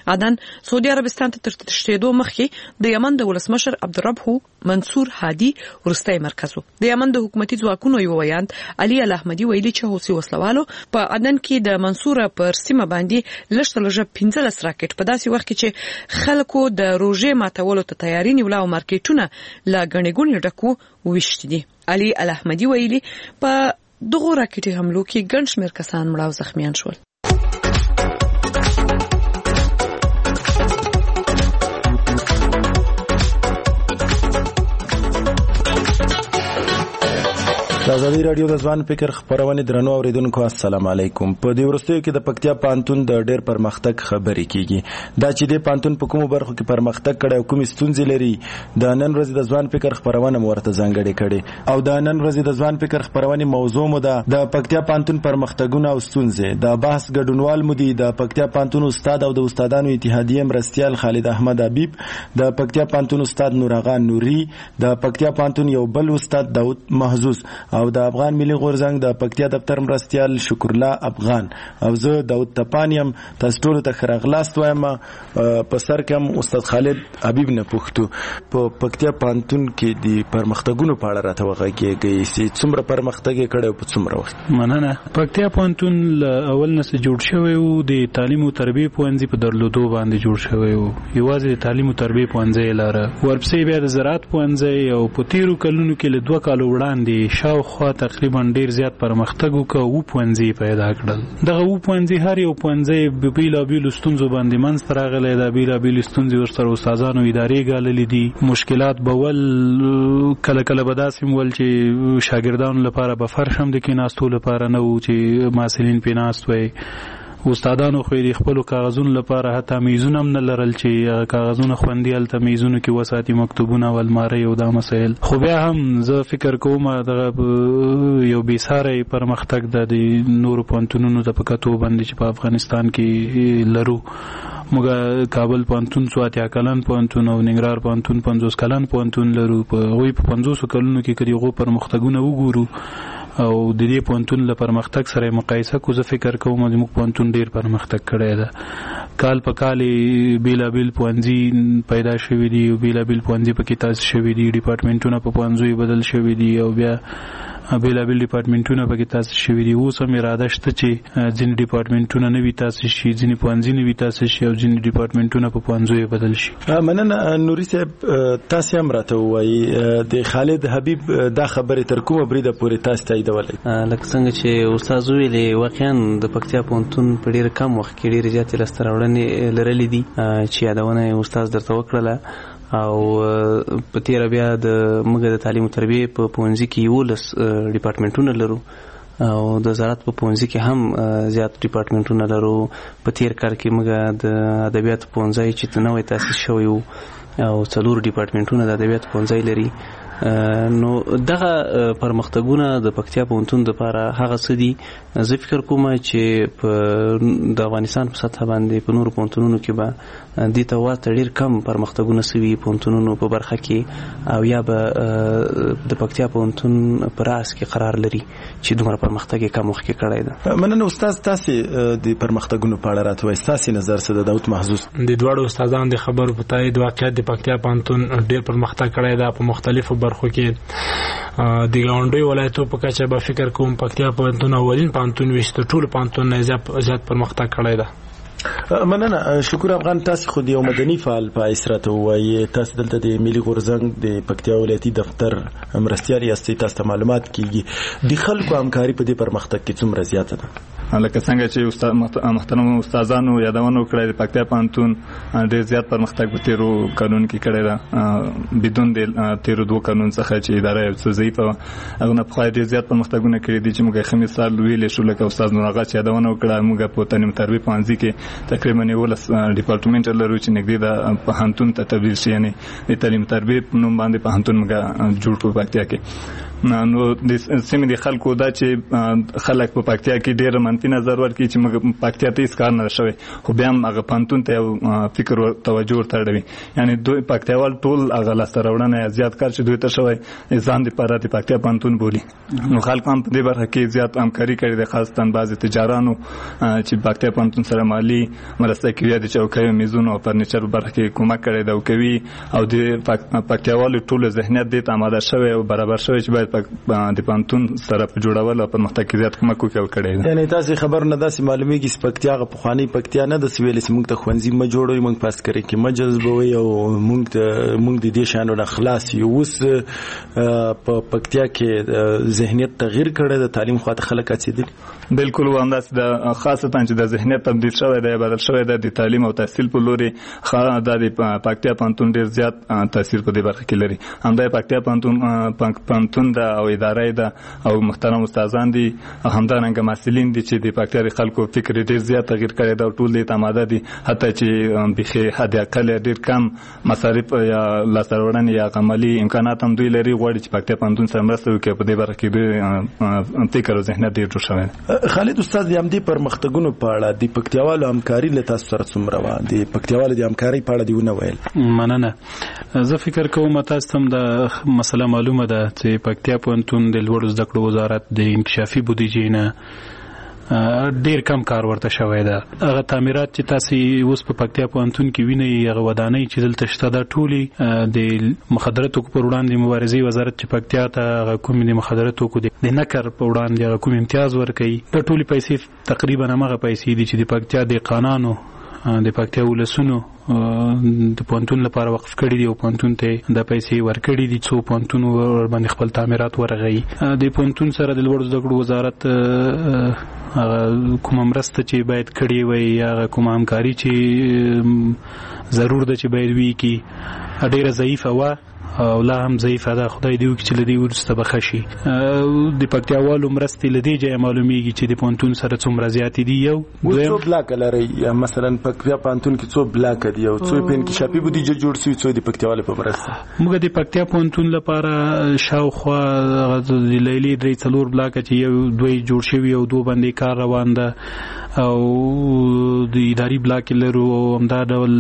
عدن سعودي عربستان ته ترتشتېدو مخکې د یمن د ولسمشر عبدالرب منصور هادي ورستۍ مرکز د یمن د حکومتي ځواکونو یو ویاند علي الاحمدي ویلي چې حوثي وسلوالو په عدن کې د منصور پر سیمه باندې لږ لږ پنځلس راکټ په داسې وخت کې چې خلکو د روژې ماتولو ته تیاری نیوله او مارکیټونه لا غنې ګونې ډکو وشت دي. علي الاحمدي ویلي په دغه راکټي حملو کې ګڼ شمېر کسان مړه او زخمیان شول. ازادي رادیو د ځوان فکر خبرونه درنو اوریدونکو السلام علیکم. په دې ورستیو کې د پکتیا پانتون د ډېر پرمختګ خبرې کیږي. دا چې د پانتون په کومو برخو کې پرمختګ کړي او کومې ستونزې لري د نن ورځې د ځوان فکر خبرونه ورته ځانګړې کړي او د نن ورځې د ځوان فکر خبرونه موضوع مو ده د پکتیا پانتون پرمختګونه او ستونزې. د بحث ګډونوال مو دي د پکتیا پانتون استاد او د استادانو اتحادیه مرستيال خالد احمد حبیب، د پکتیا پانتون استاد نوراغان نوري، د پکتیا پانتون یو بل استاد داود محظوظ او د افغان ملي غورزنګ د پکتیا دفتر مرستيال شکر الله افغان او زه داود تپانیم. تاسو ټول ته خراغلاست وایم. په سر کې استاد خالد حبیب نه پوښتو په پکتیا پانتون کې د پرمختګونو په اړه راته وغږیږي چې څومره پرمختګ کړي په څومره وخت. مننه. پکتیا پانتون اول نه جوړ شوی او د تعلیم او تربیه پوهنځي په درلودو باندې جوړ شوی او یوازې د تعلیم او تربیه پوهنځي لاره ورپسې بیا د زراعت پوهنځي او په تیرو کلونو کې له دوه کالو وړاندې شاوخوا تقریبا ډیر زیات پرمختګ وکړ او پوهنځي پیدا کړل. دغه و پوهنځي هر یو پوهنځي په بیلا بیل ستونزو باندې منځ راغلی دا بیلا بیل ستونزې ورسره استادانو ادارې غاللې دي. مشکلات بول کله کله به داسې ول چې شاګردانو لپاره به فرش هم د کیناستو لپاره نه و چې محصلین پې ناست وي. استادانو خو د خپل کاغذونو لپاره حتی میزونه هم نه لرل چې کاغذونه خوندي هلته میزونو کې وساتي مکتوبونه او المارۍ او دا مسایل. خو بیا هم زه فکر کوم دغه یو بېساری پرمختګ د نورو پوهنتونونو د په کتو باندې چې په افغانستان کې لرو. موږ کابل پوهنتون څو اتیا کلن پوهنتون او ننګرهار پوهنتون پنځوس کلن پوهنتون لرو. په هغوی په پنځوسو کلونو کې که د هغو پرمختګونه وګورو او د دې پوهنتون له پرمختګ سره مقایسه کو زه فکر کوم چې موږ پوهنتون ډیر پرمختګ کړی ده. کال په کال بیلابیل پوهنځي پیدا شوي دي او بیلابیل پوهنځي پکې تاسیس شوي دي. ډیپارټمنټونه په پوهنځیو بدل شوي دي او بیا بیلابیل ډیپارټمنټونه پکې تاسیس شوي دي. اوس هم اراده شته چې ځینې ډیپارټمنټونه نوي تاسیس شي، ځینې پوهنځي نوي تاسیس شي او ځینې ډیپارټمنټونه په پوهنځیو بدل شي. مننه. نوري صاحب تاسو هم راته وایي د خالد حبیب دا خبره تر کومه بریده پورې تاسو تاییدولای؟ لکه څنګه چې استاد ویلې واقعا د پکتیا پوهنتون په ډیر کم وخت کې ډیر زیاتې لاسته راوړنې لرلې دي چې یادونه استاد درته وکړله. او په تیر بیا د موږ د تعلیم او تربیه په پوهنځي کې یولس ډیپارټمنټونه لرو او د زراعت په پوهنځي کې هم زیات ډیپارټمنټونه لرو. په تیر کال کې موږ د ادبیات پوهنځي چې نوې تاسیس شوی وو او څلور ډیپارټمنټونه د ادبیات پوهنځي لري. نو دغه پرمختګونه د پکتیا پوهنتون لپاره هغه څه دي زه فکر کوم چې په د افغانستان په سطح باندې په نورو پوهنتونونو کې به دې ته ورته ډېر کم پرمختګونه سوي پوهنتونونو په برخه کې او یا به د پکتیا پوهنتون په راس کې قرار لري چې دومره پرمختګ یې کم وخت کې کړی ده. مننه. استاد تاسې د پرمختګونو په اړه راته وایي ستاسې نظر څه ده؟ داود محظوظ. د دواړو استادانو د خبرو په تایید واقعیت د پکتیا پوهنتون ډېر پرمختګ کړی ده په مختلفو برخو کې. د ګاونډي ولایتو په کچه به فکر کوم پکتیا پوهنتون اولین پوهنتون وي چې ټول پوهنتون نه زیات پرمختګ کړی ده. مننه. شکر افغان. تاسو خو د یو مدني فعال په اسرت وایي تاسو دلته د ملي غورزنګ د پکتیا ولایتي دفتر مرستيال یاستئ. تاسو معلومات کیږي د خلکو همکاري په دې پرمختګ کې څومره زیاته ده؟ لکه څنګه چې استاد محترم استادانو یادونه وکړه د پکتیا پوهنتون ډېر زیات پرمختګ په تیرو قانون کې کړی ده بدون د تیرو دوه قانون څخه چې اداره یو څه ضعیفه هغه نه په ډېر زیات پرمختګونه کړي دي چې موږ یې مثال ویلې شو. لکه استاد نوراغا چې یادونه وکړه موږ په تعلیم تربیه پوهنځي کې تقریبا یولس ډیپارټمنټ لرو چې نږدې د پوهنتون ته تبدیل شي، یعنی د تعلیم تربیه په نوم باندې پوهنتون موږ جوړ کړو پکتیا کې. نو د سیمې د خلکو دا چې خلک په پکتیا کې ډېر منفي نظر ورکړي چې موږ پکتیا ته هیڅ کار نه شوی، خو بیا هم هغه پانتون ته یو فکر توجه ورته اړوي. یعنی دوی پکتیاوال ټول هغه لاسته راوړنه زیات کار چې دوی ته شوی ځان دپاره د پکتیا پانتون بولي. نو خلکو هم په دې برخه کې زیات همکاري کړې ده، خاصتا بعضې تجارانو چې پکتیا پانتون سره مالي مرسته کوي، د چوکیو میزونو او فرنیچر په برخه کې کومک کړی ده او کوي، او د پکتیاوالو ټولو ذهنیت دې ته آماده شوی او برابر شوی چې باید د پانتون سره په جوړولو او پرمختګ کې زیات کومک وکړي او کړی دی. یعنې تاسې خبر نه داسې معلومیږي چې پکتیا هغه پخوانۍ پکتیا نه ده چې ویلې چې موږ ته ښوونځي مه جوړوئ، موږ په عسکرۍ کې مه جذبوئ او موږ موږ د دې شیانو نه خلاص یو. اوس په پکتیا کې ذهنیت تغییر کړی د تعلیم خواته خلک هڅېدلي؟ بالکل و همداسې د خاصتا چې د ذهنیت تبدیل شوی دی، بدل شوی دی د تعلیم او تحصیل په لورې دا د پکتیا پانتون ډېر زیات تاثیر په دې برخه کې لري. همدا پکتیا پانتون پانتون ده او اداره ده او محترم استادان دي، همدارنګه محصلین دي چې د پکتیا د خلکو فکر ډېر زیات تغییر کړی دی او ټول دې ته آماده دي، حتی چې بېخي حد اقل ډېر کم مصارف یا لاسته راوړنې یا عملي امکانات هم دوی لري، غواړي چې پکتیا پانتون سره مرسته وکړي. په دې برخه کې دوی فکر او ذهنیت ډېر جوړ شوی دی. خالد استاد، د همدې پرمختګونو په اړه د پکتیاوالو همکاري له تاسو سره څومره وه؟ د پکتیاوالو د همکارۍ په اړه دې ونه ویل. مننه. زه فکر کوم تاسو ته هم د مسله معلومه ده چې پکتیا پوهنتون د لوړو زده کړو وزارت د انکشافي بودیجې نه ډیر کم کار ورته شوی ده. هغه تعمیرات چې تاسو اوس په پکتیا پوهنتون کې وینئ، هغه ودانۍ چې دلته شته دا ټولې د مخدره توکو پر وړاندې مبارزې وزارت چې پکتیا ته هغه کوم د مخدره توکو د نکر په وړاندې هغه کوم امتیاز ورکوي، دا ټولې پیسې تقریبا همغه پیسې دي چې د پکتیا د قانانو د پکتیا ولسونو د پوهنتون لپاره وقف کړي دي او پوهنتون ته د پیسې ورکړي دي څو پوهنتون ورباندې خپل تعمیرات ورغوي. د پوهنتون سره د لوړو زده کړو وزارت هغه کومه مرسته چې باید کړې وي، هغه کومه همکاري چې ضرور ده چې باید وي کی ډېره ضعیفه وه او لا هم ضعیفه ده. خدای دې وکړي چې له دې وروسته به ښه شي. د پکتیاوالو مرستې له دې ځایه معلومیږي چې د پوهنتون سره څومره زیاتې دي. یو څو بلاکه لرئ؟ مثلا پکتیا پوهنتون کې څو بلاکه دي او څو په انکشافي بودیجه جوړ شوي، څو د پکتیاوالو په مرسته؟ موږ د پکتیا پوهنتون لپاره شاوخوا د لیلې درې څلور بلاکه چې یو دوی جوړ شوي او دوه باندې کار روان ده او د اداري بلاک لرو او همدا ډول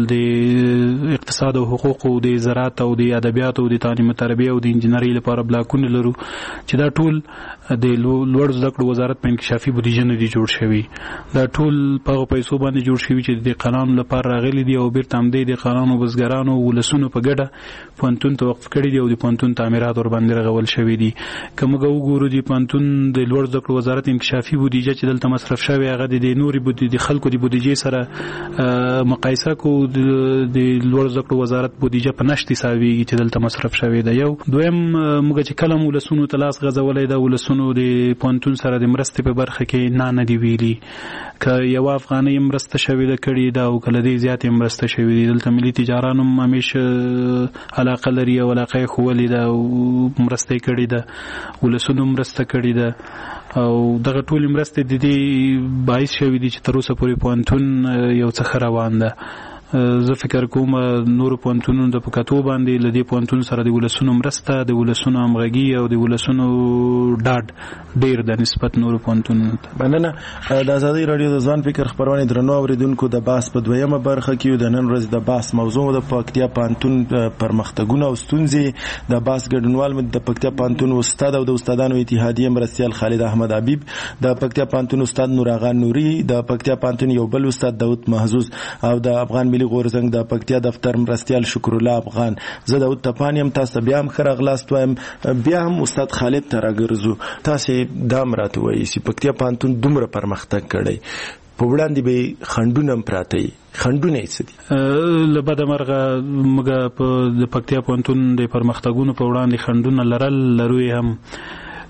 د اقتصاد او حقوق او د زراعت او د ادبیات او د تعلیم او تربیه او د انجنیری لپاره بلاکونه لرو چې دا ټول د لوړ زده کړو وزارت په انکشافي بودیجه نه دي جوړ شوي. دا ټول په پیسو باندې جوړ شوي چې د قانون لپاره راغلي دي او بیرته هم د قانون او بزګرانو ولسونو په ګډه پوهنتون ته وقف کړي دي او د پوهنتون تعمیرات ور باندې رغول شوي دي. که موږ وګورو د پوهنتون د لوړ زده کړو وزارت انکشافي بودیجه چې دلته مصرف شوی هغه د نوري بودیجه د خلکو د بودیجې سره مقایسه کو د لوړ زده کړو وزارت بودیجه په نشت حسابېږي چې دلته مصرف شوی ده. یو دویم موږ چې کله ولسونو ته لاس غځولی ده، ولسونو د پوهنتون سره د مرستې په برخه کې نه نه دي ویلي، که یو افغانۍ مرسته شوې ده کړې ده او کله دې زیاتې مرسته شوې دي. دلته ملي تجاران هم همیشه علاقه لري او علاقه یې ښولې ده او مرسته یې کړې ده، ولسونو مرسته کړې ده او دغه ټولې مرستې د دې باعث شوي دي چې تر اوسه پورې پوهنتون یو څه ښه روان ده. زه فکر کوم نور پوهنتونونو د پکاتو باندې له دې پوهنتون سره د ولسونو مرسته، د ولسونو همغږي او د ولسونو ډاډ ډیر د نسبت نور پوهنتونونو ته. مننه. د ازادي رادیو د ځوان فکر خبرونه درنو اوریدونکو، د باس په دویمه برخه کې د نن ورځ د باس موضوع د پکتیا پوهنتون پرمختګونه او ستونزې. د باس ګډونوال د پکتیا پوهنتون استاد او د استادانو اتحادیه مرستیال خالد احمد حبیب، د پکتیا پوهنتون استاد نور آغا نوري، د پکتیا پوهنتون یو بل استاد داود محظوظ او د افغان غورزنګ د پکتیا دفتر مرستیال شکر الله افغان. زه داود تپانی هم تاسو بیا هم ښه راغلاست وایم. بیا هم استاد خالد ته راګرځو. تاسو دا هم راته وایي چې پکتیا پوهنتون دومره پرمختګ کړی، په وړاندې به خنډونه هم پراته وي، خنډونه یې څه دي؟ له بده مرغه موږ په د پکتیا پوهنتون د پرمختګونو په وړاندې خنډونه لرل لرو هم.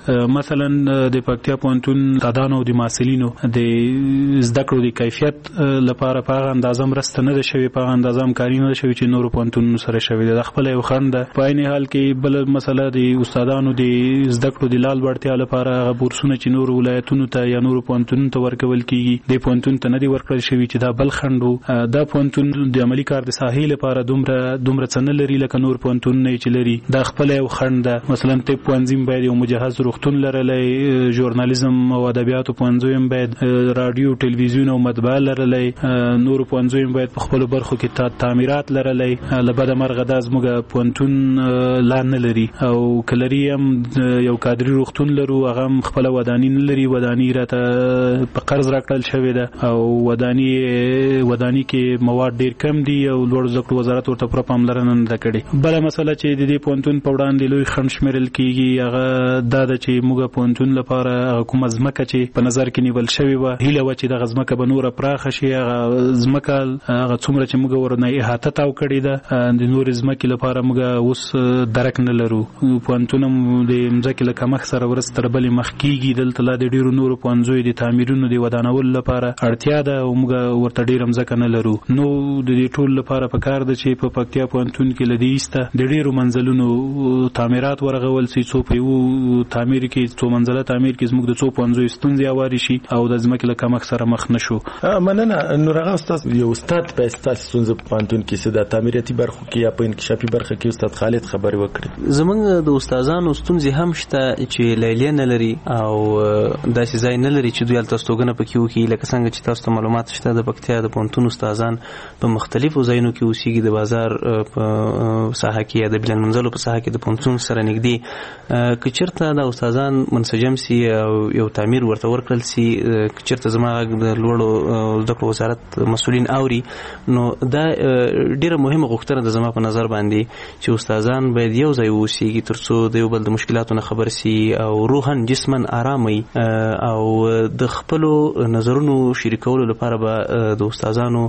مثلا د پکتیا پوهنتون استادانو او د محصلینو د زده کړو د کیفیت لپاره په اندازه مرسته نه ده شوې، په اندازه همکاري نه ده شوې چې نورو پوهنتونونو سره شوې ده. خپل یو خنډ ده. په عین حال کې بل مسله د استادانو د زده کړو د لال وړتیا لپاره هغه بورسونه چې نورو ولایتونو ته یا نورو پوهنتونونو ته ورکول کیږي د پوهنتون ته نه دي ورکړل شوي چې دا بل خنډ و. دا پوهنتون د عملي کار د ساحې لپاره دومره دومره څه نه لري لکه نور پوهنتونونه چې لري. دا خپل یو خنډ ده. مثلا طب پوهنځي باید یو مجهز روغتون لرلی، ژورنالیزم او ادبیاتو پوهنځي هم باید رادیو ټلویزیون او مطبعه لرلی، نور پوهنځي هم باید په خپل برخو کې تعمیرات لرلی. لبد مرغه دا زموږ پوهنتون لا نه لري او کلری هم یو کادري روغتون لرو، هغه هم خپل ودانی نه لري. ودانی راته په قرض راکړل شوی ده او ودانی ودانی کې مواد ډیر کم دي او لوړ زده کړو وزارت ورته پوره پاملرنه نه کړې. بل مسله چې د دې پوهنتون په وړاندې لوی خنډ شمیرل کیږي هغه دا ده چې موږ پوهنتون لپاره کومه ځمکه چې په نظر کې نیول شوې وه، هیله وه چې دغه ځمکه به نوره پراخه شي. هغه ځمکه هغه څومره چې موږ ورنه احاطه تاو کړې ده، د نورې ځمکې لپاره موږ اوس درک نه لرو. پوهنتون هم د ځمکې له کمښت سره ورځ تر بلې مخ کیږي. دلته لا د ډېرو نورو پوهنځیو د تعمیرونو د ودانولو لپاره اړتیا ده او موږ ورته ډېره ځمکه نه لرو. نو د دې ټول لپاره پکار ده چې په پکتیا پوهنتون کې له دې ایسته د ډېرو منزلونو تعمیرات ورغول سي، څو په یو تعمیر کې څو منزله تعمیر کې زموږ د څو پوهنځیو ستونزې هوارې شي او د ځمکې له کمښت سره مخ نه شو. مننه. نور هغه استاد یو استاد په ستاسو ستونزه په پوهنتون کې څه د تعمیراتي برخو کې یا په انکشافي برخه کې استاد خالد خبرې وکړي. زمونږ د استادانو ستونزې هم شته چې لیلیه نه لري او داسې ځای نه لري چې دوی هلته استوګنه پکې وکړي. لکه څنګه چې تاسو ته معلومات شته د پکتیا د پوهنتون استادان په مختلفو ځایونو کې اوسېږي، د بازار په ساحه کې یا د بلند منزلو په ساحه کې د پوهنتون سره نږدې. که چېرته دا استادان منسجم سي او یو تعمیر ورته ورکړل سي، که چېرته زما غږ د لوړو زده کړو وزارت مسؤلین اوري، نو دا ډېره مهمه غوښتنه ده زما په نظر باندې چې استادان باید یو ځای واوسېږي تر څو د یو بل د مشکلاتو نه خبر سي او روحاً جسماً آرام وي او د خپلو نظرونو شریکولو لپاره به د استادانو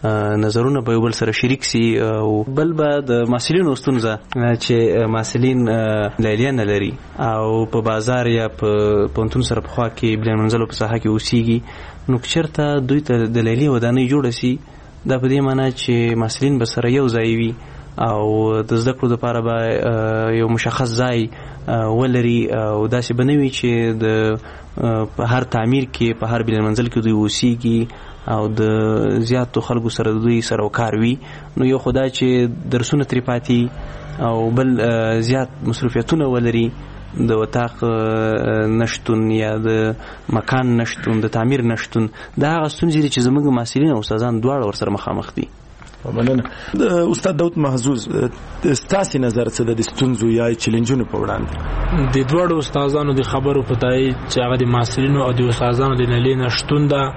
نظرونه به یو بل سره شریک سي. او بل به د محصلینو ستونزه چې محصلین لیلیه نه لري او په بازار یا په پوهنتون سره په خوا کې بلند منزلو په ساحه کې اوسېږي، نو که چېرته دوی ته د لیلیې ودانۍ جوړه سي، دا په دې معنی چې محصلین به سره یو ځای وي او د زده کړو لپاره به یو مشخص ځای ولري او داسې به نه وي چې د په هر تعمیر کې په هر بلند منزل کې دوی اوسېږي او د زیاتو خلکو سره دوی سره وکار وي. نو یو خو دا چې درسونه ترې پاتې او بل زیات مصروفیتونه ولري، د وطاق نشتون یا د مکان نشتون، د تعمیر نشتون، دا هغه ستونزې دي چې زموږ محصلین او استادان دواړه ورسره مخامخ دي. مننه. استاد داود محظوظ، ستاسو نظر څه د ستونزو یا چیلنجونو په وړاندې؟ د دوړو استادانو د خبرو په تای چې هغه د محصلینو او د استادانو د لیلیې نشتون ده.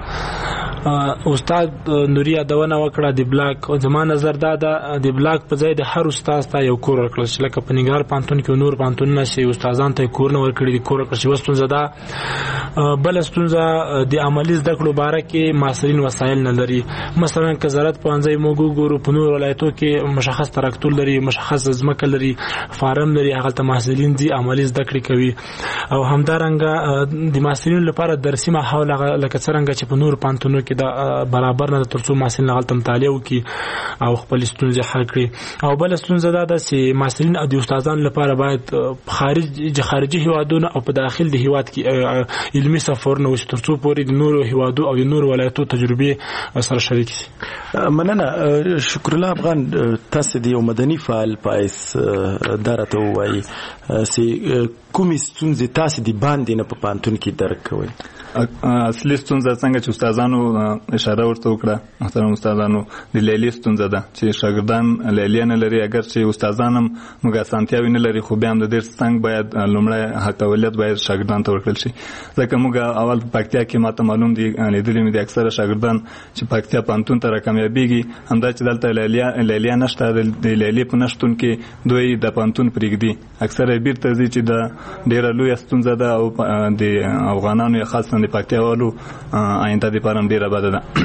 استاد نوري یادونه وکړه د بلاک. زما نظر دا ده د بلاک په ځای د هر استاد ته یو کور ورکړل شي، لکه په نګار پانتون کې نور پانتون نشي استادان ته کور نه ورکړي، د کور ورکړل شي. وستونزه ده. بل ستونزه د عملي زده کړو باره کې محصلین وسایل نه لري. مثلا که زراعت پوهنځی موږ ګورو په نور ولایتو کې مشخص تراکتور لري، مشخص ځمکه لري، فارم لري، هغه ته محصلین دي عملي زده کړې کوي. او همدارنګه د محصلینو لپاره درسي ماحول لکه څنګه چې په نور پانتونو کې دا برابر نه ترڅو محصلین هغه مطالعه وکړي او خپل ستونزې حل کړي. او بل ستونزه دا ده چې محصلین او د استادانو لپاره باید خارج خارجي هیوادونو او په داخل د هیواد کې علمي سفرونه وشي ترڅو پورې د نورو هیوادو او د نورو ولایتو تجربې سره شریک شي. مننه. شکر الله افغان، تاسو د یو مدني فعال پایس درته وایي چې کومې ستونزې تاسو د باندې نه په پانتون کې درک کوئ؟ اصلي ستونزه څنګه چې استادانو اشاره ورته وکړه محترم استادانو د لیلیې ستونزه ده چې شاګردان لیلیه نه لري. اگر چې استادان هم موږ اسانتیاوې نه لري خو بیا هم د دې څنګه باید لومړی حق اولویت باید شاګردان ته ورکړل شي، ځکه موږ اول په پکتیا کې ماته معلوم دي لیدلې مې د اکثره شاګردان چې پکتیا پانتون ته راکامیابیږي همدا چې دلته لیلیه لیلیه نشته، د لیلیې په نشتون کې دوی د پانتون پرېږدي. اکثره بیرته ځي چې د ډېره لویه ستونزه ده او د افغانانو خاصه د پکتیا والو آینده د پاره ډیره بده ده.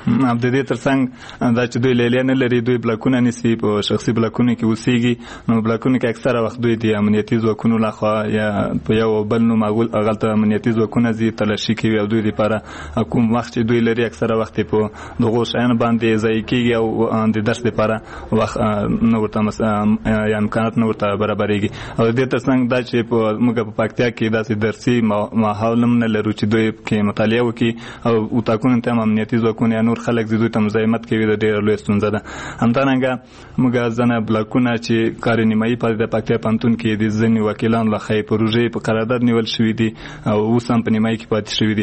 د دې ترڅنګ دا چې دوی لیلیه نه لري، دوی بلاکونه نیسي، په شخصي بلاکونو کې اوسېږي. نو بلاکونو کې اکثره وخت دوی د امنیتي ځواکونو لخوا یا په یو بل نوم هغلته امنیتي ځواکونه ځي تلاشي کوي او دوی لپاره کوم وخت چې دوی لري اکثره وخت په دغو شیانو باندې ضایع کېږي او د درس لپاره وخت نه ورته یا امکانات نه ورته برابرېږي. او د دې ترڅنګ دا چې موږ په پکتیا کې داسې درسي ماحول هم نه لرو چې دوی کې مطالعه وکړي او اتاقونو ته امنیتي ځواکونه یا نور خلک دوی ته مزاحمت کوي، د ډېره لویه ستونزه ده. همدارنګه موږ ځنه بلاکونه چې کار نیمایي پاتې د پکتیا پوهنتون کې د ځینې وکیلانو لخوا پروژې په قرارداد نیول شوي دي او اوس هم په نیمایي کې پاتې شوي دي.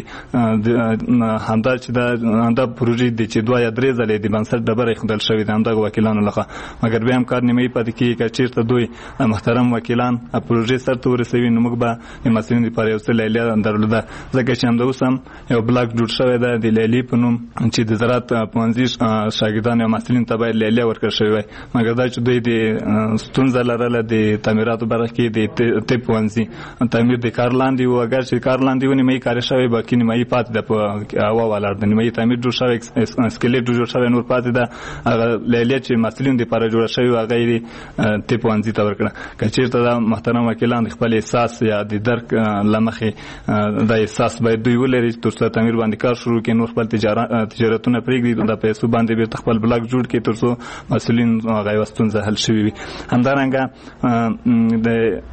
همدا چې دا همدا پروژې دي چې دوه یا درې ځلې د بنسټ ډبره ایښودل شوې ده همدغه وکیلانو لخوا، مګر بیا هم کار نیمایي پاتې کېږي. که چېرته دوی محترم وکیلان پروژې سرته ورسوي نو موږ به د محصلینو لپاره یو څه لیلیه درلوده، ځکه چې همدا اوس هم یو بلاک جوړ شوی ده د لیلیې په نوم چې د زراعت پوهنځي شاګردانو او محصلینو ته باید لیلیه ورکړل شوې وای، مګر دا چې دوی د ستونزه لرله د تعمیراتو برخه کې د طب پوهنځي تعمیر د کار لاندې و، اگر چې کار لاندې و نیمایي کار شوی باقي نیمایي پاتې ده په هوا ولاړ ده، نیمایي تعمیر جوړ شوی سکلیټ جوړ شوی نور پاتې ده. هغه لیلیه چې محصلینو لپاره جوړه شوې وه هغه یې طب پوهنځي ته ورکړه. که چېرته دا محترم وکیلان خپل احساس یا د درک له مخې دا احساس باید دوی ولري تر څو تعمیر باندې کار شروع کړي، نور خپل تجارتونه پرېږدي، د پیسو باندې بېرته خپل بلاک جوړ کړي تر څو مسؤلین هغه یوه ستونزه حل شوې وي. همدارنګه د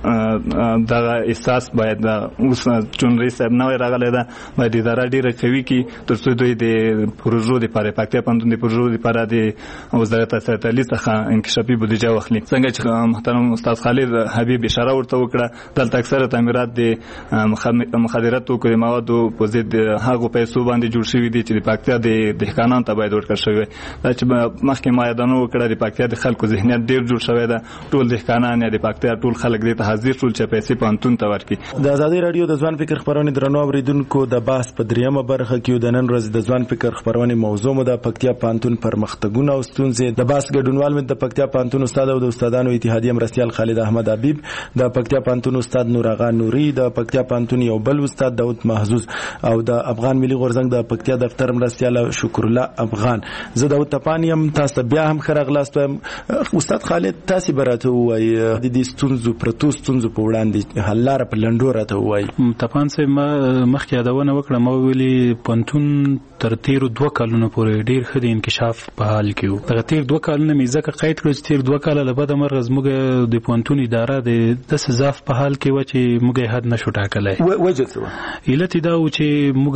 دغه احساس باید اوس چون رئیس صاحب نوی راغلی ده باید اداره ډېره قوي کړي تر څو دوی د پروژو دپاره پکتیا پوهنتون د پروژو دپاره د وزارت تعلیم څخه انکشافي بودیجه واخلي. څنګه چې محترم استاد خالد حبیب اشاره ورته وکړه، دلته اکثره تعمیرات د مخدرات توکو د موادو په ضد هغو پیسو باندې جوړ شوي دي چې د پکتیا د دهقانانو ته باید ورکړل شوی. دا چې مخکې ما یادونه وکړه د پکتیا د خلکو ذهنیت ډېر جوړ شوی ده، ټول دهقانان یا د پکتیا ټول خلک دې ته حاضر شول چې پیسې پوهنتون ته ورکړي. د ازادي راډیو د ځوان فکر خپرونې درنو اورېدونکو د بحث په دریمه برخه کې د نن ورځې د ځوان فکر خپرونې موضوع مو د پکتیا پوهنتون پرمختګونه او ستونزې. د بحث ګډونوال مې د پکتیا پوهنتون استاد او د استادانو اتحادیه مرستیال خالد احمد حبیب، د پکتیا پوهنتون استاد نور آغا نوري، د پکتیا پوهنتون یو بل استاد داود محظوظ او د افغان ملي غورځنګ د پکتیا دفتر مرستیال شکر الله افغان. زه داود تپانیم، تاسو بیا هم ښه راغلاست. استاد خالد تاسو براته وایي د دې ستونزو پرتو ستونزو په وړاندې حل لاره په لنډو راته وایي. تپان صاحب ما مخکې یادونه وکړه، ما ویلي پوهنتون تر تیرو دوه کلونو پورې ډېر ښه د انکشاف په حال کې و. دغه تیر دوه کلونه مې ځکه قید کړو چې تیر دوه کاله له بده مرغه زموږ د پوهنتون اداره د داسې ضعف په حال کې وه چې موږ یې حد نشو ټاکلی. وجه څه وه؟ علت یې دا و چې موږ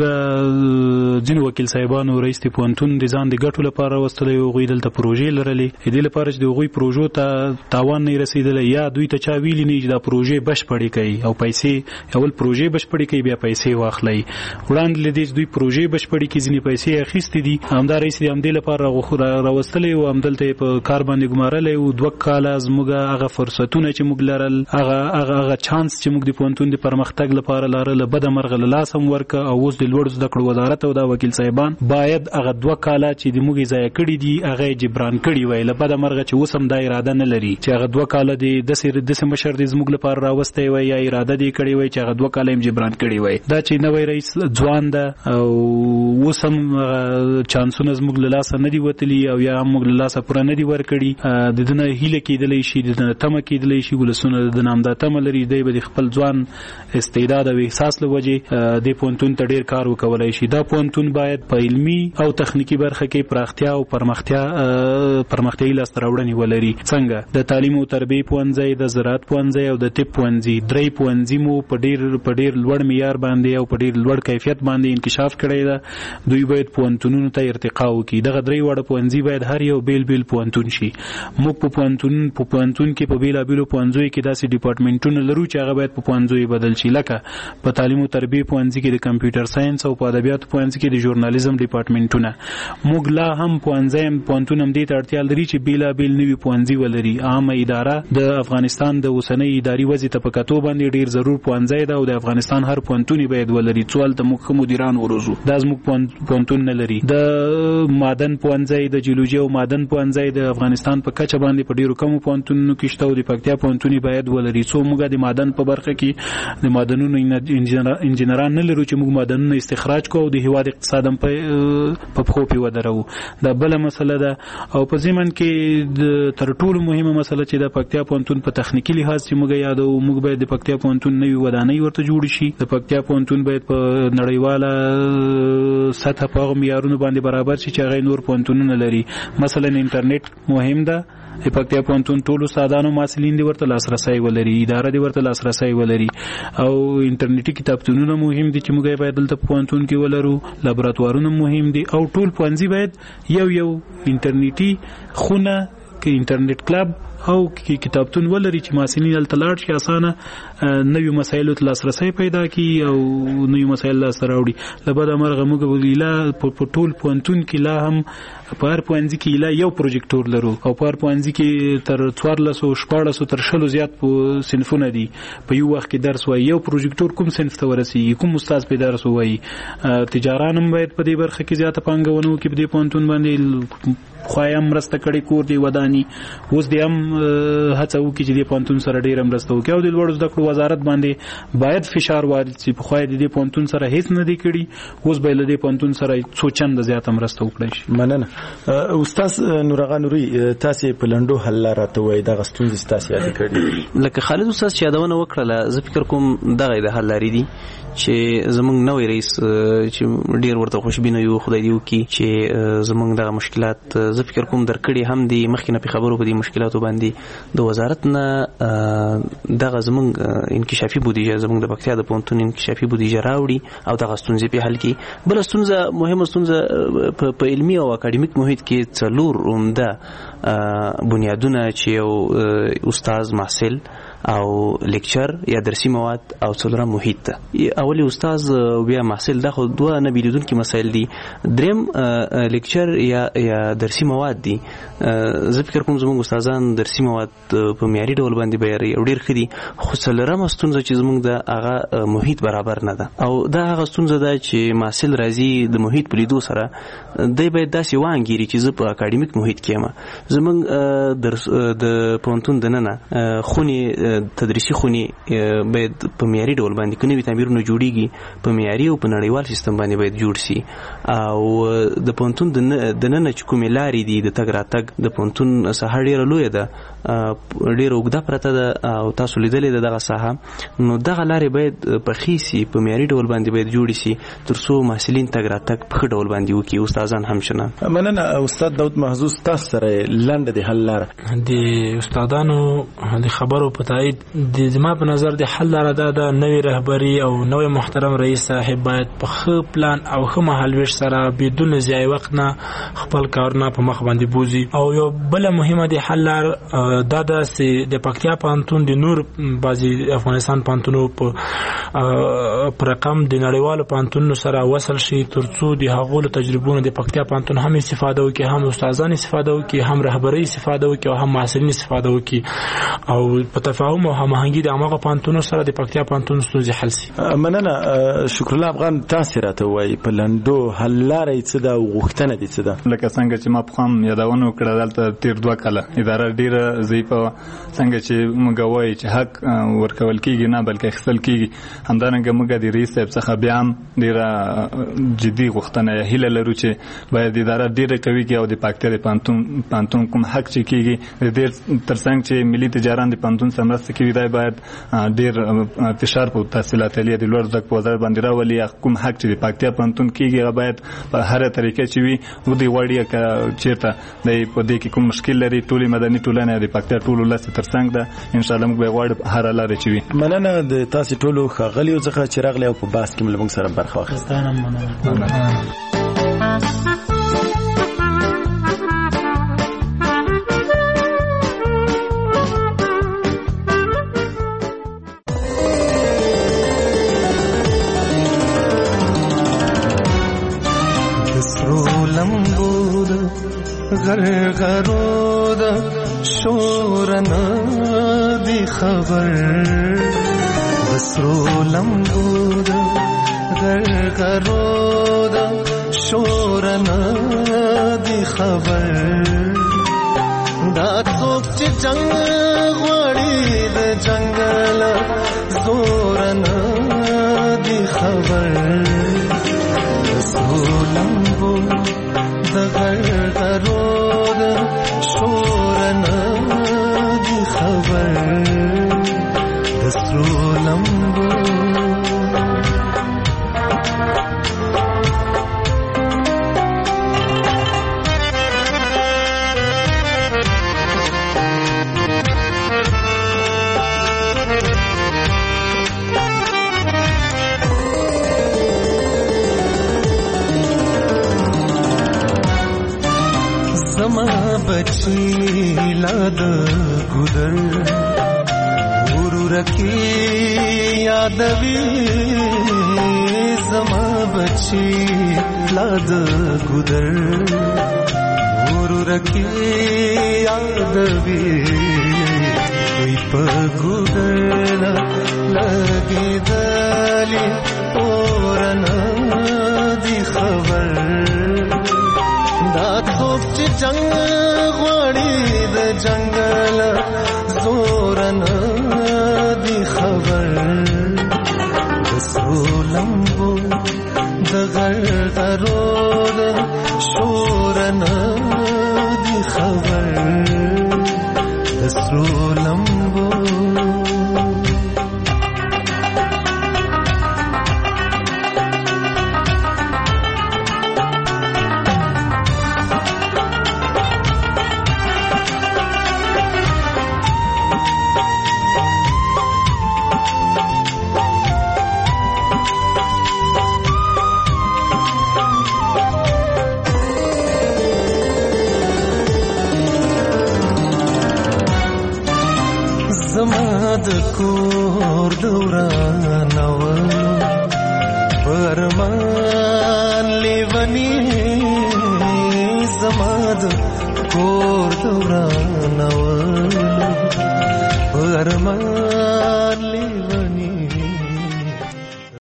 ځینو وکیل صاحبانو رئیس د پوهنتون د ځان د ګټو لپاره راوستلی، هغوی دلته پروژې لرلې، د دې لپاره چې د هغوی پروژو ته تاوان نه یې رسېدلی یا دوی ته چا ویلي نه چې دا پروژې بشپړې کوي او پیسې اول پروژې بشپړې کوي بیا پیسې واخلئ. وړاندې له دې چې دوی پروژې بشپړې کړي ځینې پیسې اخیستې دي، همدا رئیس د همدې لپاره راوستلی و، همدلته یې په کار باندې ګمارلی و. دوه کاله زموږ هغه فرصتونه چې موږ لرل، هغه هغه هغه چانس چې موږ د پوهنتون د پرمختګ لپاره لرل بده مرغه له لاسه هم ورکه. او اوس د لوړو زده کړو وزارت او دا وکیل صاحبان باید هغه دوه کاله چې د موږ ضایع کړي دي هغه یې جبران کړي وای. له بده مرغه چې اوس هم دا اراده نه لري چې هغه دوه کاله د داسې داسې مشر د زموږ لپاره راوستی وای یا اراده دې کړې وای چې هغه دوه کاله یې جبران کړي وای. دا چې نوی رئیس ځوان ده او اوس هم چانسونه زموږ له لاسه نه دي وتلي او یا هم موږ له لاسه پوره نه دي ورکړي. د ده نه هیله کېدلی شي، د ده نه تمه کېدلی شي، ولسونه د ده نه همدا تمه لري دی به د خپل ځوان استعداد او احساس له وجې دې پوهنتون ته ډېر کار وکولی شي. دا پوهنتون باید په علمي او تخنیکي برخه کې پراختیا او پرمختیا پرمختیایي لاسته راوړنې ولري. څنګه د تعلیم او تربیې پوهنځی، د زراعت پوهنځی او د طب پوهنځي، درې پوهنځي مو په ډېر په ډېر لوړ معیار باندې او په ډېر لوړ کیفیت باندې انکشاف کړی ده. دوی باید پوهنتونونو ته ارتقا وکړي. دغه درې واړه پوهنځي باید هر یو بیل بیل پوهنتون شي. موږ په پوهنتون په پوهنتون کې په بیلابیلو پوهنځیو کې داسې ډیپارټمنټونه لرو چې هغه باید په پوهنځیو بدل شي، لکه په تعلیم او تربیې پوهنځي کې د کمپیوټر ساينس او په ادبیاتو پوهنځي کې د ژورنالیزم ډیپارټمنټونه. موږ لا هم پوهنځی پوهنتون هم دې ته اړتیا لري چې بیلابیل نوي پوهنځي ولري. عامه اداره د افغانستان د اوسنۍ اداري وضع ته په کتو باندې ډېر ضرور پوهنځی ده او د افغانستان هر پوهنتون باید ولري څو هلته موږ ښه مدیران وروزو. دا زموږ پوهنتون نه لري. د معدن پوهنځی، د جیولوژي او معدن پوهنځی د افغانستان په کچه باندې په ډېرو کمو پوهنتونونو کې شته او د پکتیا پوهنتون باید ولري. څو موږ د معدن په برخه کې د معدنونو انجینران نه لرو چې موږ معدنونه استخراج کوو او د هېواد اقتصاد هم په پخو پی ودرو. دا بل مسله ده. او په ځمن کې د تر ټولو مهمه مسله چې د پکتیا پوهنتون په تخنیکی لحاظ چې موږ یادو، موږ باید د پکتیا پوهنتون نوې ودانۍ ورته جوړ شي. د پکتیا پوهنتون باید په نړیواله سطح په هغه معیارونو باندې برابر شي چې هغه نور پوهنتونونه لري. مثلا انټرنیټ مهم ده. د پکتیا پوهنتون ټول استادانو محصلین دي ورته لاسرسي ولري، اداره دي ورته لاسرسي ولري. او انټرنیټي کتابتونونه مهم دي چې موږ باید دلته پوهنتون کې ولرو. لابراتوارونه مهم دي او ټول پوهنځي باید یو یو انټرنیټي خونه کې انټرنیټ کلب او کتابتون ولري چې محصلین دلته لاړ شي، اسانه نوې مسایلو ته لاسرسي پیدا کړي او نوې مسایل لاسته راوړي. لبدا مرغه موږ ویلا په ټول پوهنتون کې لا هم په هر پوهنځي کې لا یو پروجیکټور لرو او په هر پوهنځي کې تر څوارلس او شپاړس تر شلو زیات په صنفونه دي. په یو وخت کې درس وایي، یو پروجیکټور کوم صنف ته ورسي، کوم استاد په درس وایي. تجاران هم باید په دې برخه کې زیاته پانګونه وکړي. په دې پوهنتون باندې خوایم مرسته کړې کور دی ودانی، اوس دې هم هڅه وکړي چې دې پوهنتون سره ډېره مرسته وکړي. او د لوړو زده کړو وزارت باندې باید فشار وارد شي. په خو دې پوهنتون سره هیڅ نه دی کړي، اوس به له دې پوهنتون سره څو چنده زیاته مرسته وکړي شي. مننه. استاد نورغه نوري، تاسو په لندو حل راته وای د غستونز تاسو یاد کړی. لکه خالد استاد چې یادونه وکړه، زه فکر کوم دغه د حل لري دي چې زمونږ نوې رئیس چې ډیر ورته خوشبینه یو، خدای دې وکړي چې زمونږ دغه مشکلات زه فکر کوم درکړي هم دي. مخکې نه په خبرو په دې مشکلاتو باندې د وزارت نه دغه زمونږ انکشافي بودیجه، زمونږ د پکتیا د پوهنتون انکشافي بودیجه راوړي او دغه ستونزې په حل کړي. بل ستونزه مهمه ستونزه په علمي او اکاډمیک محیط کې څلور عمده بنیادونه چې یو استاد، محصل او لیکچر یا درسي مواد او څلورم محیط ده. اولی استاد بیا محصل، دا خو دوه نه بیلیدونکي مسایل دي. دریم لیکچر یا یا درسي مواد دي. زه فکر کوم زموږ استادان درسي مواد په معیاري ډول باندې بیاري او ډیر ښه دي. خو څلورم ستونزه چې زموږ د هغه محیط برابر نه ده او دا هغه ستونزه ده چې محصل راځي د محیط په لیدو سره دی باید داسې وانګیري چې زه په اکاډمیک محیط کې یم. زموږ درس د پوهنتون دننه خونې تدریسي خونې باید په معیاري ډول باندې کني تعمیرونه جوړیږي، په معیاري او په نړیوال سیستم باندې باید جوړ شي. او د پوهنتون د نن چې کومې لارې دي د تګ راتګ د پوهنتون ساحه ډیره لویه ده، ډیره اوږده پرته ده او تاسو لیدلې ده دغه ساحه. نو دغه لارې باید پخې سي، په معیاري ډول باندې باید جوړې سي تر څو محصلین تګ راتګ په ښه ډول باندې وکړي، استادان هم شنه. مننه. استاد داود محظوظ، تاسو سره لنډه د حل لاره د استادانو د خبرو په تایید د زما په نظر د حل لاره ده د نوې رهبري او نوې محترم رئیس صاحب باید په ښه پلان او ښه مهالویش سره بدون ضایع وخت نه خپل کارونه په مخ باندې بوزي. او یو بل مهمه د حل لار دا ده چې د پکتیا پوهنتون د نور بعضي افغانستان پوهنتونو په رقم د نړیوالو پوهنتونونو سره وصل شي تر څو د هغو تجربونو د پکتیا پوهنتون هم استفاده وکړي، هم استادان استفاده وکړي، هم رهبري استفاده وکړي او هم محصلین استفاده وکړي او په تفاهم او هماهنګي د هغه پوهنتونونو سره د پکتیا پوهنتون ستونزې حل شي. مننه. شکر الله افغان، تاسو راته وای په لندو حل لارې څه ده او غوښتنه دي څه ده؟ لکه څنګه چې ما په خام یادونه وکړه دلته تیر دوه کاله اداره ډیره ضعیفه، څنګه چې موږ وایي چې حق ورکول کیږي نه بلکې اخیستل کیږي. همدارنګه موږ د رئیس صاحب څخه بیا هم ډیره جدي غوښتنه یا هیله لرو چې باید اداره ډیره قوي کړي او د پکتیا د پوهنتون پوهنتون کوم حق چې کیږي د ډیر ترڅنګ چې ملي تجاران د پوهنتون سره مرسته کوي دا باید ډیر فشار په تحصیلات عالیه د لوړ زده کړو وزارت باندې راولي. کوم حق چې د پکتیا پوهنتون کیږي هغه باید په هر طریقه چې وي و دی وړي چیرته د په دې کې کوم مشکل لري ټولې مدني ټولنه د پکتیا ټولو لاسه ترڅنګ ده. ان شاء الله موږ به غواړو هر لارې چې وي. مننه د تاسو ټولو ښاغلیو څخه چې راغلی او په باس کې موږ سره برخه واخیسته. مننه. غرغرو دا شورنا دی خبر بسرو لمبو دا غرغرو دا شورنا دی خبر دا څوک چې جنگ غواړي د جنگل زورنا دی خبر بسرو لمبو غرغرو د شور نه دی خبر د سرو لمبو बची लाद गुदर गुरु रखी यादवी जमा बची लाद गुदर गुरु रखी यादवी कोई पगुदर लगी दली और दी खबर दात होप जंग غړي د جنگل زورن دی خبر د سولمبو د غرغرو د شورن دی خبر د سولمبو د کور دوران